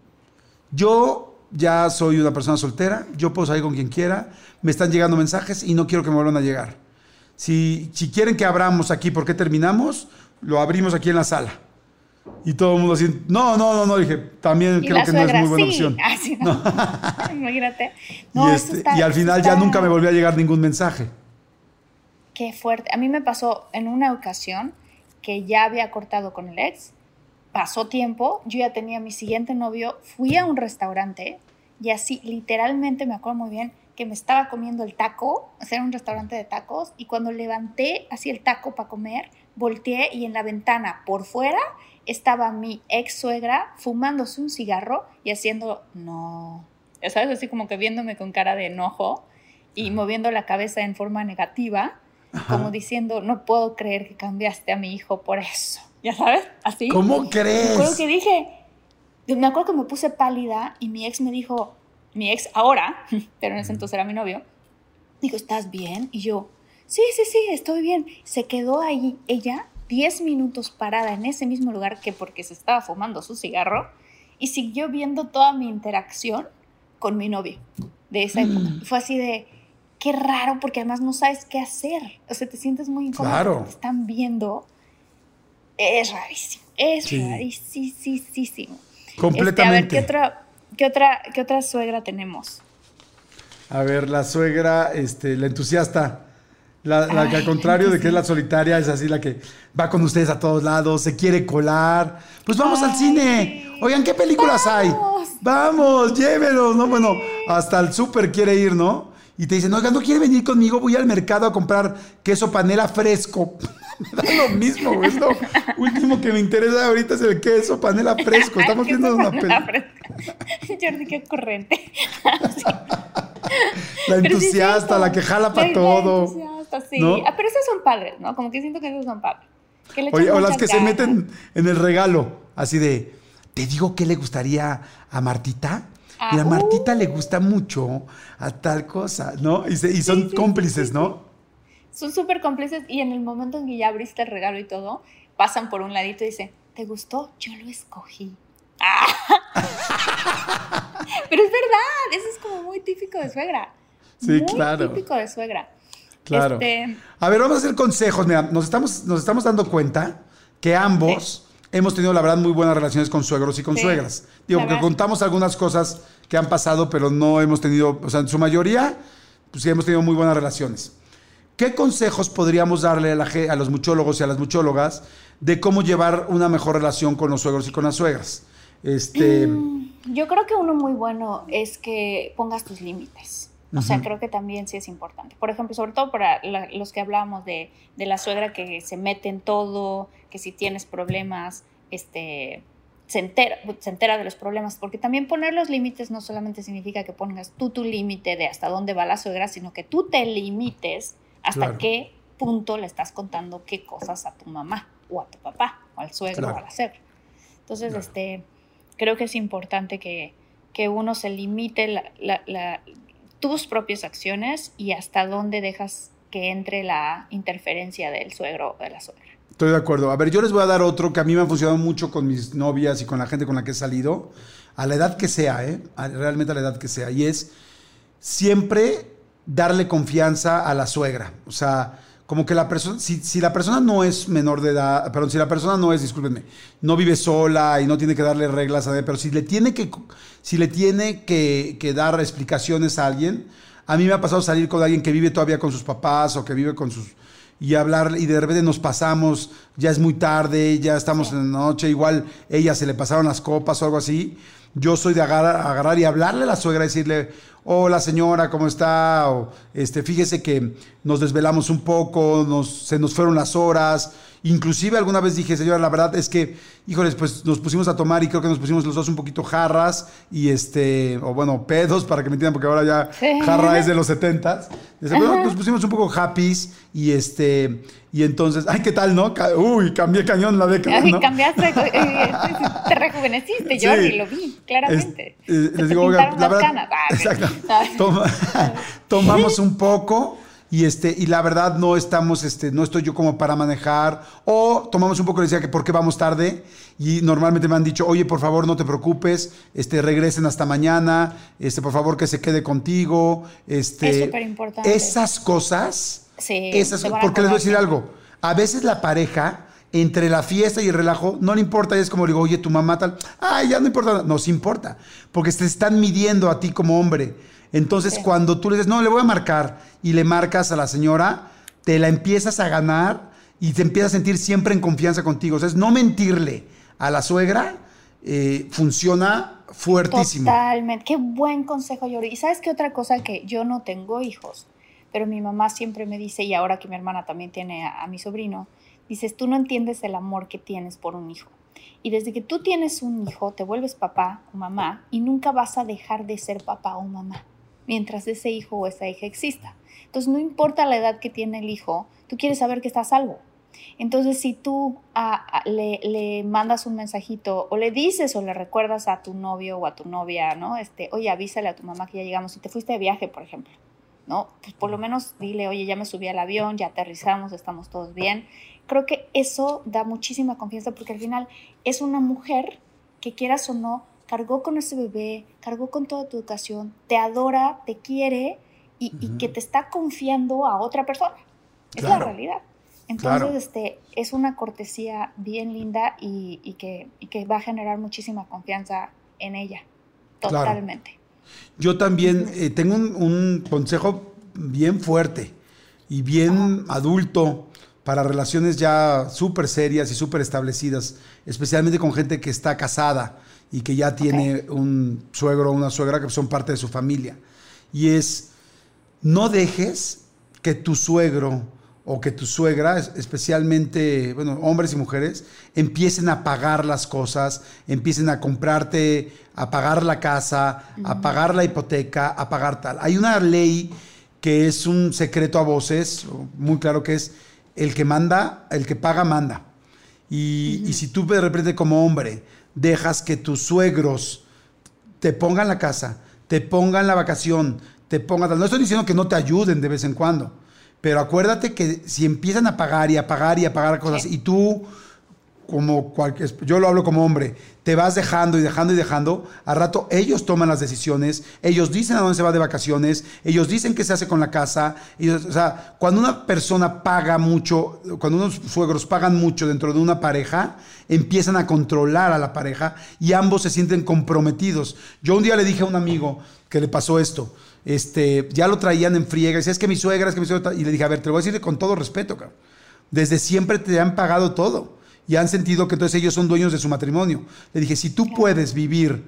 yo ya soy una persona soltera, yo puedo salir con quien quiera, me están llegando mensajes y no quiero que me vuelvan a llegar. Si quieren que abramos aquí, ¿por qué terminamos? Lo abrimos aquí en la sala. Y todo el mundo así, no, dije, también creo que no es muy buena opción. Ah, sí, no. Imagínate. No, y al final ya nunca me volvió a llegar ningún mensaje. Qué fuerte. A mí me pasó en una ocasión que ya había cortado con el ex. Pasó tiempo, yo ya tenía mi siguiente novio, fui a un restaurante y así literalmente me acuerdo muy bien que me estaba comiendo el taco, o sea, era un restaurante de tacos, y cuando levanté así el taco para comer, volteé y en la ventana por fuera estaba mi ex suegra fumándose un cigarro y haciendo no, ¿sabes? Así como que viéndome con cara de enojo y moviendo la cabeza en forma negativa, como diciendo, no puedo creer que cambiaste a mi hijo por eso. ¿Ya sabes? Así. ¿Cómo crees? Me acuerdo que me puse pálida y mi ex me dijo, mi ex ahora, pero en ese entonces era mi novio, dijo, ¿estás bien? Y yo, sí, estoy bien. Se quedó ahí ella 10 minutos parada en ese mismo lugar que porque se estaba fumando su cigarro y siguió viendo toda mi interacción con mi novio de esa época. Fue así de, qué raro, porque además no sabes qué hacer. O sea, te sientes muy incómodo. Claro. Te están viendo. Es rarísimo. Rarísimo. Completamente. A ver, ¿qué otra suegra tenemos? A ver, la suegra, la entusiasta. La que al contrario de que es la solitaria, es así la que va con ustedes a todos lados, se quiere colar. Pues vamos al cine. Oigan, ¿qué películas hay? Vamos, llévelos, ¿no? Bueno, hasta el súper quiere ir, ¿no? Y te dicen, oigan, ¿no quiere venir conmigo? Voy al mercado a comprar queso panela fresco. Me da lo mismo, güey. Es lo último que me interesa ahorita es el queso panela fresco. Estamos viendo una película. Jordi, qué corriente. La entusiasta, la que jala para todo. La entusiasta, sí. ¿No? Pero esos son padres, ¿no? Como que siento que esos son padres. Oye, o las que se meten en el regalo, así de, te digo qué le gustaría a Martita. Y a Martita le gusta mucho a tal cosa, ¿no? Y son cómplices, ¿no? Son súper cómplices y en el momento en que ya abriste el regalo y todo, pasan por un ladito y dicen, ¿te gustó? Yo lo escogí. Pero es verdad, eso es como muy típico de suegra. Sí, claro. Muy típico de suegra. Claro. A ver, vamos a hacer consejos. Mira, nos estamos dando cuenta que ambos hemos tenido, la verdad, muy buenas relaciones con suegros y con suegras. Digo, porque contamos algunas cosas que han pasado, pero no hemos tenido, o sea, en su mayoría, pues sí hemos tenido muy buenas relaciones. ¿Qué consejos podríamos darle a los muchólogos y a las muchólogas de cómo llevar una mejor relación con los suegros y con las suegras? Yo creo que uno muy bueno es que pongas tus límites. O sea, creo que también sí es importante. Por ejemplo, sobre todo para los que hablábamos de la suegra que se mete en todo, que si tienes problemas, se entera de los problemas. Porque también poner los límites no solamente significa que pongas tú tu límite de hasta dónde va la suegra, sino que tú te limites hasta qué punto le estás contando qué cosas a tu mamá o a tu papá o al suegro o a la suegra. Entonces, creo que es importante que uno se limite tus propias acciones y hasta dónde dejas que entre la interferencia del suegro o de la suegra. Estoy de acuerdo. A ver, yo les voy a dar otro que a mí me ha funcionado mucho con mis novias y con la gente con la que he salido, a la edad que sea, realmente a la edad que sea, y es siempre darle confianza a la suegra. O sea, como que la persona, si la persona no es menor de edad, perdón, si la persona no es, discúlpenme, no vive sola y no tiene que darle reglas a nadie, pero si le tiene que dar explicaciones a alguien, a mí me ha pasado salir con alguien que vive todavía con sus papás o que vive con sus... y hablar, y de repente nos pasamos, ya es muy tarde, ya estamos en la noche, igual ella se le pasaron las copas o algo así. Yo soy de agarrar y hablarle a la suegra y decirle, hola señora, ¿cómo está? O fíjese que nos desvelamos un poco, se nos fueron las horas. Inclusive alguna vez dije, señora, la verdad es que, híjoles, pues nos pusimos a tomar y creo que nos pusimos los dos un poquito jarras y o bueno, pedos, para que me entiendan, porque ahora ya jarra es de los 70s. Bueno, nos pusimos un poco happys y entonces, ay, ¿qué tal, no? Uy, cambié cañón la década, ¿no? Cambiaste, te rejuveneciste, Jordi, lo vi, claramente. Les digo, oiga, la verdad, exacto. Tomamos un poco y la verdad no estoy yo como para manejar, o tomamos un poco, les decía que por qué vamos tarde, y normalmente me han dicho, oye, por favor, no te preocupes, regresen hasta mañana, por favor, que se quede contigo, es súper importante. Esas cosas, sí, porque les voy a decir algo, a veces la pareja, entre la fiesta y el relajo, no le importa, y es como digo, oye, tu mamá tal, ay, ya no importa, nos importa, porque te están midiendo a ti como hombre. Entonces, cuando tú le dices, no, le voy a marcar, y le marcas a la señora, te la empiezas a ganar y te empiezas a sentir siempre en confianza contigo. O sea, no mentirle a la suegra funciona fuertísimo. Totalmente. Qué buen consejo, Jordi. ¿Y sabes qué otra cosa? Que yo no tengo hijos, pero mi mamá siempre me dice, y ahora que mi hermana también tiene a mi sobrino, dices, tú no entiendes el amor que tienes por un hijo. Y desde que tú tienes un hijo, te vuelves papá o mamá y nunca vas a dejar de ser papá o mamá mientras ese hijo o esa hija exista. Entonces, no importa la edad que tiene el hijo, tú quieres saber que está a salvo. Entonces, si tú le mandas un mensajito o le dices o le recuerdas a tu novio o a tu novia, ¿no? Oye, avísale a tu mamá que ya llegamos. Si te fuiste de viaje, por ejemplo, ¿no? Pues por lo menos dile, oye, ya me subí al avión, ya aterrizamos, estamos todos bien. Creo que eso da muchísima confianza porque al final es una mujer que, quieras o no, cargó con ese bebé, cargó con toda tu educación, te adora, te quiere y que te está confiando a otra persona. Es la realidad. Entonces, es una cortesía bien linda y que va a generar muchísima confianza en ella. Totalmente. Claro. Yo también tengo un consejo bien fuerte y bien adulto para relaciones ya súper serias y súper establecidas, especialmente con gente que está casada y que ya tiene un suegro o una suegra que son parte de su familia. Y es, no dejes que tu suegro o que tu suegra, especialmente, bueno, hombres y mujeres, empiecen a pagar las cosas, empiecen a comprarte, a pagar la casa, a pagar la hipoteca, a pagar tal. Hay una ley que es un secreto a voces, muy claro, que es el que manda, el que paga manda. Y si tú de repente como hombre dejas que tus suegros te pongan la casa, te pongan la vacación, te pongan tal. No estoy diciendo que no te ayuden de vez en cuando, pero acuérdate que si empiezan a pagar y a pagar y a pagar cosas, sí, y tú, como cualquier, yo lo hablo como hombre, te vas dejando y dejando y dejando, al rato ellos toman las decisiones, ellos dicen a dónde se va de vacaciones, ellos dicen qué se hace con la casa. Ellos, o sea, cuando una persona paga mucho, cuando unos suegros pagan mucho dentro de una pareja, empiezan a controlar a la pareja y ambos se sienten comprometidos. Yo un día le dije a un amigo que le pasó esto, ya lo traían en friega, y decía, es que mi suegra, y le dije, a ver, te lo voy a decir con todo respeto, cabrón. Desde siempre te han pagado todo y han sentido que entonces ellos son dueños de su matrimonio. Le dije, si tú puedes vivir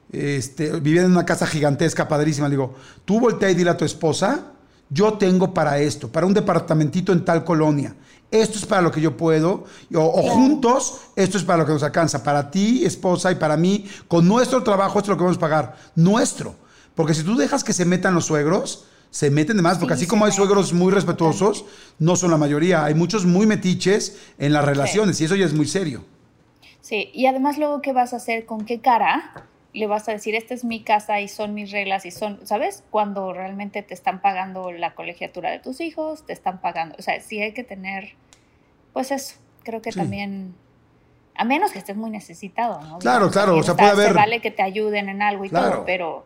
en una casa gigantesca, padrísima, le digo, tú voltea y dile a tu esposa, yo tengo para esto, para un departamentito en tal colonia, esto es para lo que yo puedo, o juntos, esto es para lo que nos alcanza, para ti, esposa, y para mí, con nuestro trabajo, esto es lo que vamos a pagar, nuestro. Porque si tú dejas que se metan los suegros, se meten de más, porque así como hay suegros muy respetuosos, no son la mayoría, hay muchos muy metiches en las relaciones, y eso ya es muy serio. Sí, y además luego, ¿qué vas a hacer? ¿Con qué cara le vas a decir, esta es mi casa y son mis reglas y son, ¿sabes? Cuando realmente te están pagando la colegiatura de tus hijos, te están pagando, o sea, sí hay que tener, pues eso, creo que también, a menos que estés muy necesitado, ¿no? Claro, claro, o sea, puede haber... Se vale que te ayuden en algo y todo,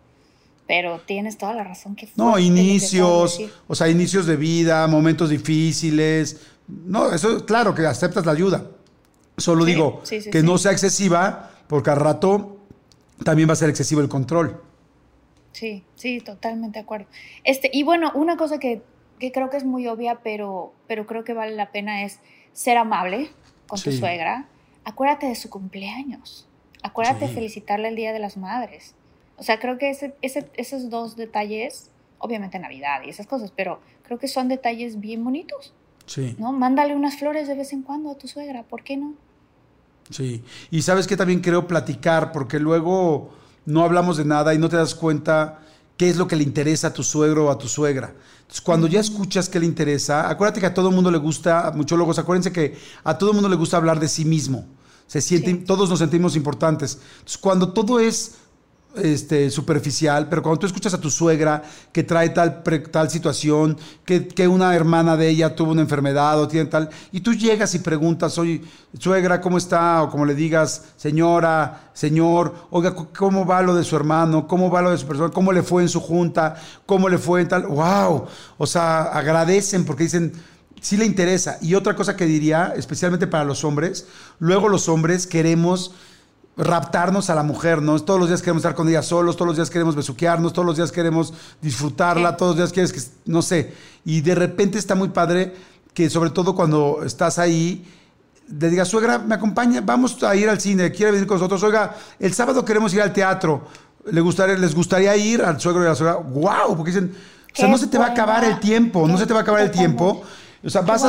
pero tienes toda la razón. Que no, inicios, o sea, inicios de vida, momentos difíciles. No, eso, claro, que aceptas la ayuda. Solo digo que no sea excesiva, porque al rato también va a ser excesivo el control. Sí, totalmente de acuerdo. Y bueno, una cosa que creo que es muy obvia, pero creo que vale la pena es ser amable con tu suegra. Acuérdate de su cumpleaños. Acuérdate de felicitarle el Día de las Madres. O sea, creo que esos dos detalles, obviamente Navidad y esas cosas, pero creo que son detalles bien bonitos. Sí. ¿No? Mándale unas flores de vez en cuando a tu suegra, ¿por qué no? Sí. Y sabes que también creo platicar, porque luego no hablamos de nada y no te das cuenta qué es lo que le interesa a tu suegro o a tu suegra. Entonces, cuando ya escuchas qué le interesa, acuérdate que a todo el mundo le gusta, muchólogos, acuérdense que a todo el mundo le gusta hablar de sí mismo. Todos nos sentimos importantes. Entonces, cuando todo es superficial, pero cuando tú escuchas a tu suegra que trae tal situación, que una hermana de ella tuvo una enfermedad o tiene tal, y tú llegas y preguntas, oye, suegra, ¿cómo está? O como le digas, señora, señor, oiga, ¿cómo va lo de su hermano? ¿Cómo va lo de su persona? ¿Cómo le fue en su junta? ¿Cómo le fue en tal? ¡Wow! O sea, agradecen porque dicen, sí le interesa. Y otra cosa que diría, especialmente para los hombres, luego los hombres queremos raptarnos a la mujer, ¿no? Todos los días queremos estar con ella solos, todos los días queremos besuquearnos, todos los días queremos disfrutarla, todos los días quieres que, no sé, y de repente está muy padre que sobre todo cuando estás ahí, le digas, suegra, me acompaña, vamos a ir al cine, quiere venir con nosotros, oiga, el sábado queremos ir al teatro, les gustaría ir al suegro y a la suegra, wow, porque dicen, o sea, no se te va a acabar el tiempo, no se te va a acabar el tiempo, o sea, vas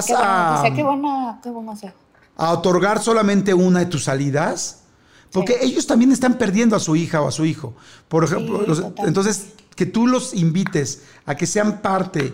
a qué buen consejo. A otorgar solamente una de tus salidas, porque ellos también están perdiendo a su hija o a su hijo. Por ejemplo, entonces, que tú los invites a que sean parte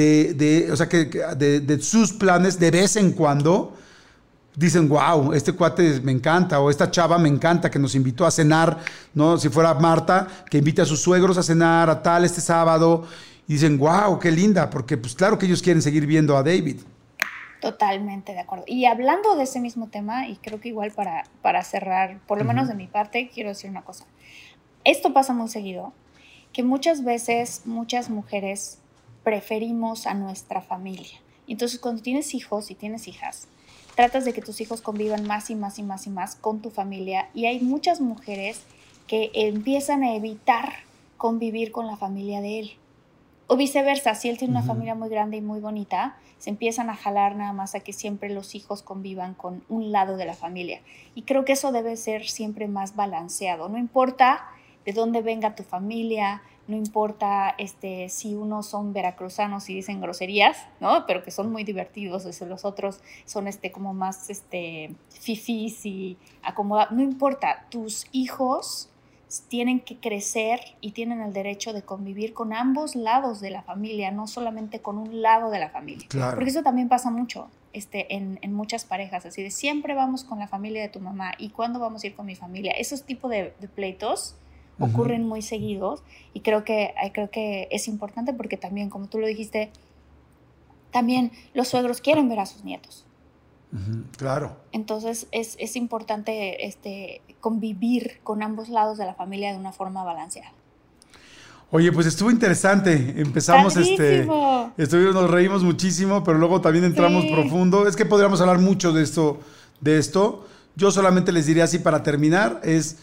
de sus planes de vez en cuando, dicen, wow, este cuate me encanta, o esta chava me encanta que nos invitó a cenar, ¿no? Si fuera Marta, que invite a sus suegros a cenar a tal este sábado, y dicen, wow, qué linda, porque pues claro que ellos quieren seguir viendo a David. Totalmente de acuerdo. Y hablando de ese mismo tema, y creo que igual para cerrar, por lo menos de mi parte, quiero decir una cosa. Esto pasa muy seguido, que muchas veces muchas mujeres preferimos a nuestra familia. Entonces, cuando tienes hijos y tienes hijas, tratas de que tus hijos convivan más y más y más y más con tu familia, y hay muchas mujeres que empiezan a evitar convivir con la familia de él. O viceversa, si él tiene una familia muy grande y muy bonita, se empiezan a jalar nada más a que siempre los hijos convivan con un lado de la familia. Y creo que eso debe ser siempre más balanceado. No importa de dónde venga tu familia, no importa si unos son veracruzanos y dicen groserías, ¿no? Pero que son muy divertidos, los otros son como más fifís y acomodados. No importa, tus hijos tienen que crecer y tienen el derecho de convivir con ambos lados de la familia, no solamente con un lado de la familia. Claro. Porque eso también pasa mucho en muchas parejas, así de siempre vamos con la familia de tu mamá y ¿cuándo vamos a ir con mi familia? Esos tipos de pleitos ocurren muy seguidos y creo que es importante porque también, como tú lo dijiste, también los suegros quieren ver a sus nietos. Claro. Entonces es importante convivir con ambos lados de la familia de una forma balanceada. Oye, pues estuvo interesante. Empezamos, nos reímos muchísimo, pero luego también entramos profundo. Es que podríamos hablar mucho de esto. Yo solamente les diría así para terminar,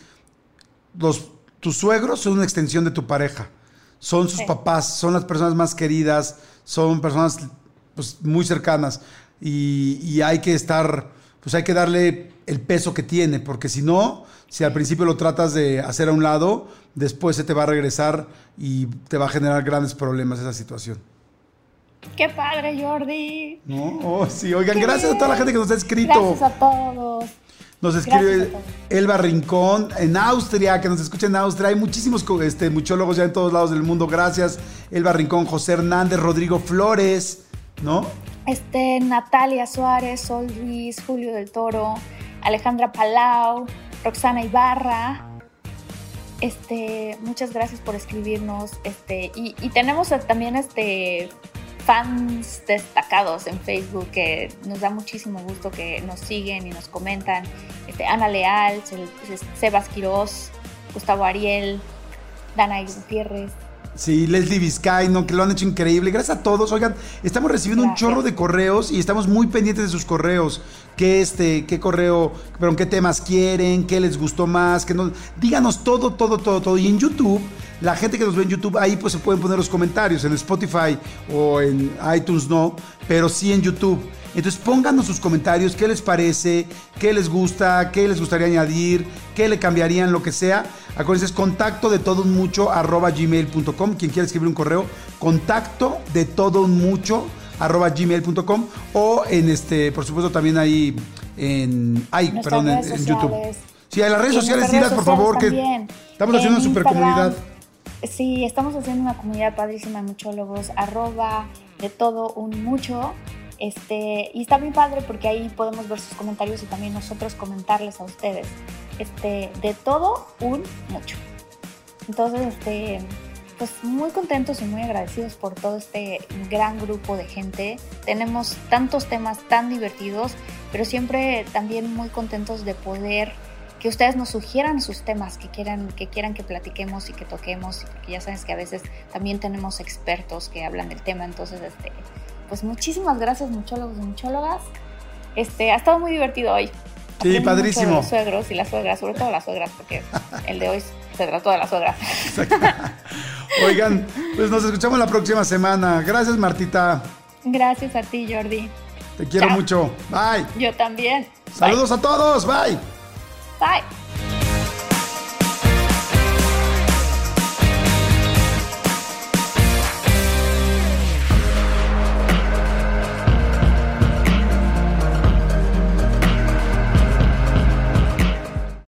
tus suegros son una extensión de tu pareja. Son sus papás, son las personas más queridas, son personas pues, muy cercanas. Y hay que hay que darle el peso que tiene, porque si al principio lo tratas de hacer a un lado, después se te va a regresar y te va a generar grandes problemas esa situación. ¡Qué padre, Jordi! ¿No? Oh, sí, oigan, gracias a toda la gente que nos ha escrito. Gracias a todos. Nos escribe Elba Rincón en Austria, que nos escucha en Austria. Hay muchísimos muchólogos ya en todos lados del mundo. Gracias, Elba Rincón, José Hernández, Rodrigo Flores, ¿no? Natalia Suárez, Sol Ruiz, Julio del Toro, Alejandra Palau, Roxana Ibarra. Muchas gracias por escribirnos. Y tenemos también fans destacados en Facebook que nos da muchísimo gusto que nos siguen y nos comentan. Ana Leal, Sebas Quirós, Gustavo Ariel, Danaí Gutiérrez. Sí, Leslie Vizcaíno, que lo han hecho increíble. Gracias a todos. Oigan, estamos recibiendo un chorro de correos y estamos muy pendientes de sus correos. ¿Qué correo, pero qué temas quieren? ¿Qué les gustó más? Díganos todo. Y en YouTube, la gente que nos ve en YouTube, ahí pues se pueden poner los comentarios. En Spotify o en iTunes no, pero sí en YouTube. Entonces pónganos sus comentarios, qué les parece, qué les gusta, qué les gustaría añadir, qué le cambiarían, lo que sea. Acuérdense, es contacto-de-todo-un-mucho@gmail.com. Quien quiera escribir un correo, contacto-de-todo-un-mucho@gmail.com o por supuesto también ahí en YouTube. Sí, en las redes sociales, dilas por favor, también. Que estamos haciendo una super comunidad. Sí, estamos haciendo una comunidad padrísima de muchólogos, @de-todo-un-mucho. Y está muy padre porque ahí podemos ver sus comentarios y también nosotros comentarles a ustedes. De todo un mucho. Entonces, pues muy contentos y muy agradecidos por todo este gran grupo de gente. Tenemos tantos temas tan divertidos, pero siempre también muy contentos de poder que ustedes nos sugieran sus temas que quieran que platiquemos y que toquemos, y porque ya sabes que a veces también tenemos expertos que hablan del tema. Entonces, pues muchísimas gracias, muchólogos y muchólogas. Ha estado muy divertido hoy. Sí, padrísimo. Mucho de los suegros y las suegras, sobre todo las suegras, porque el de hoy se trató de las suegras. Oigan, pues nos escuchamos la próxima semana. Gracias, Martita. Gracias a ti, Jordi. Te quiero mucho. Bye. Yo también. Saludos a todos. Bye. Bye.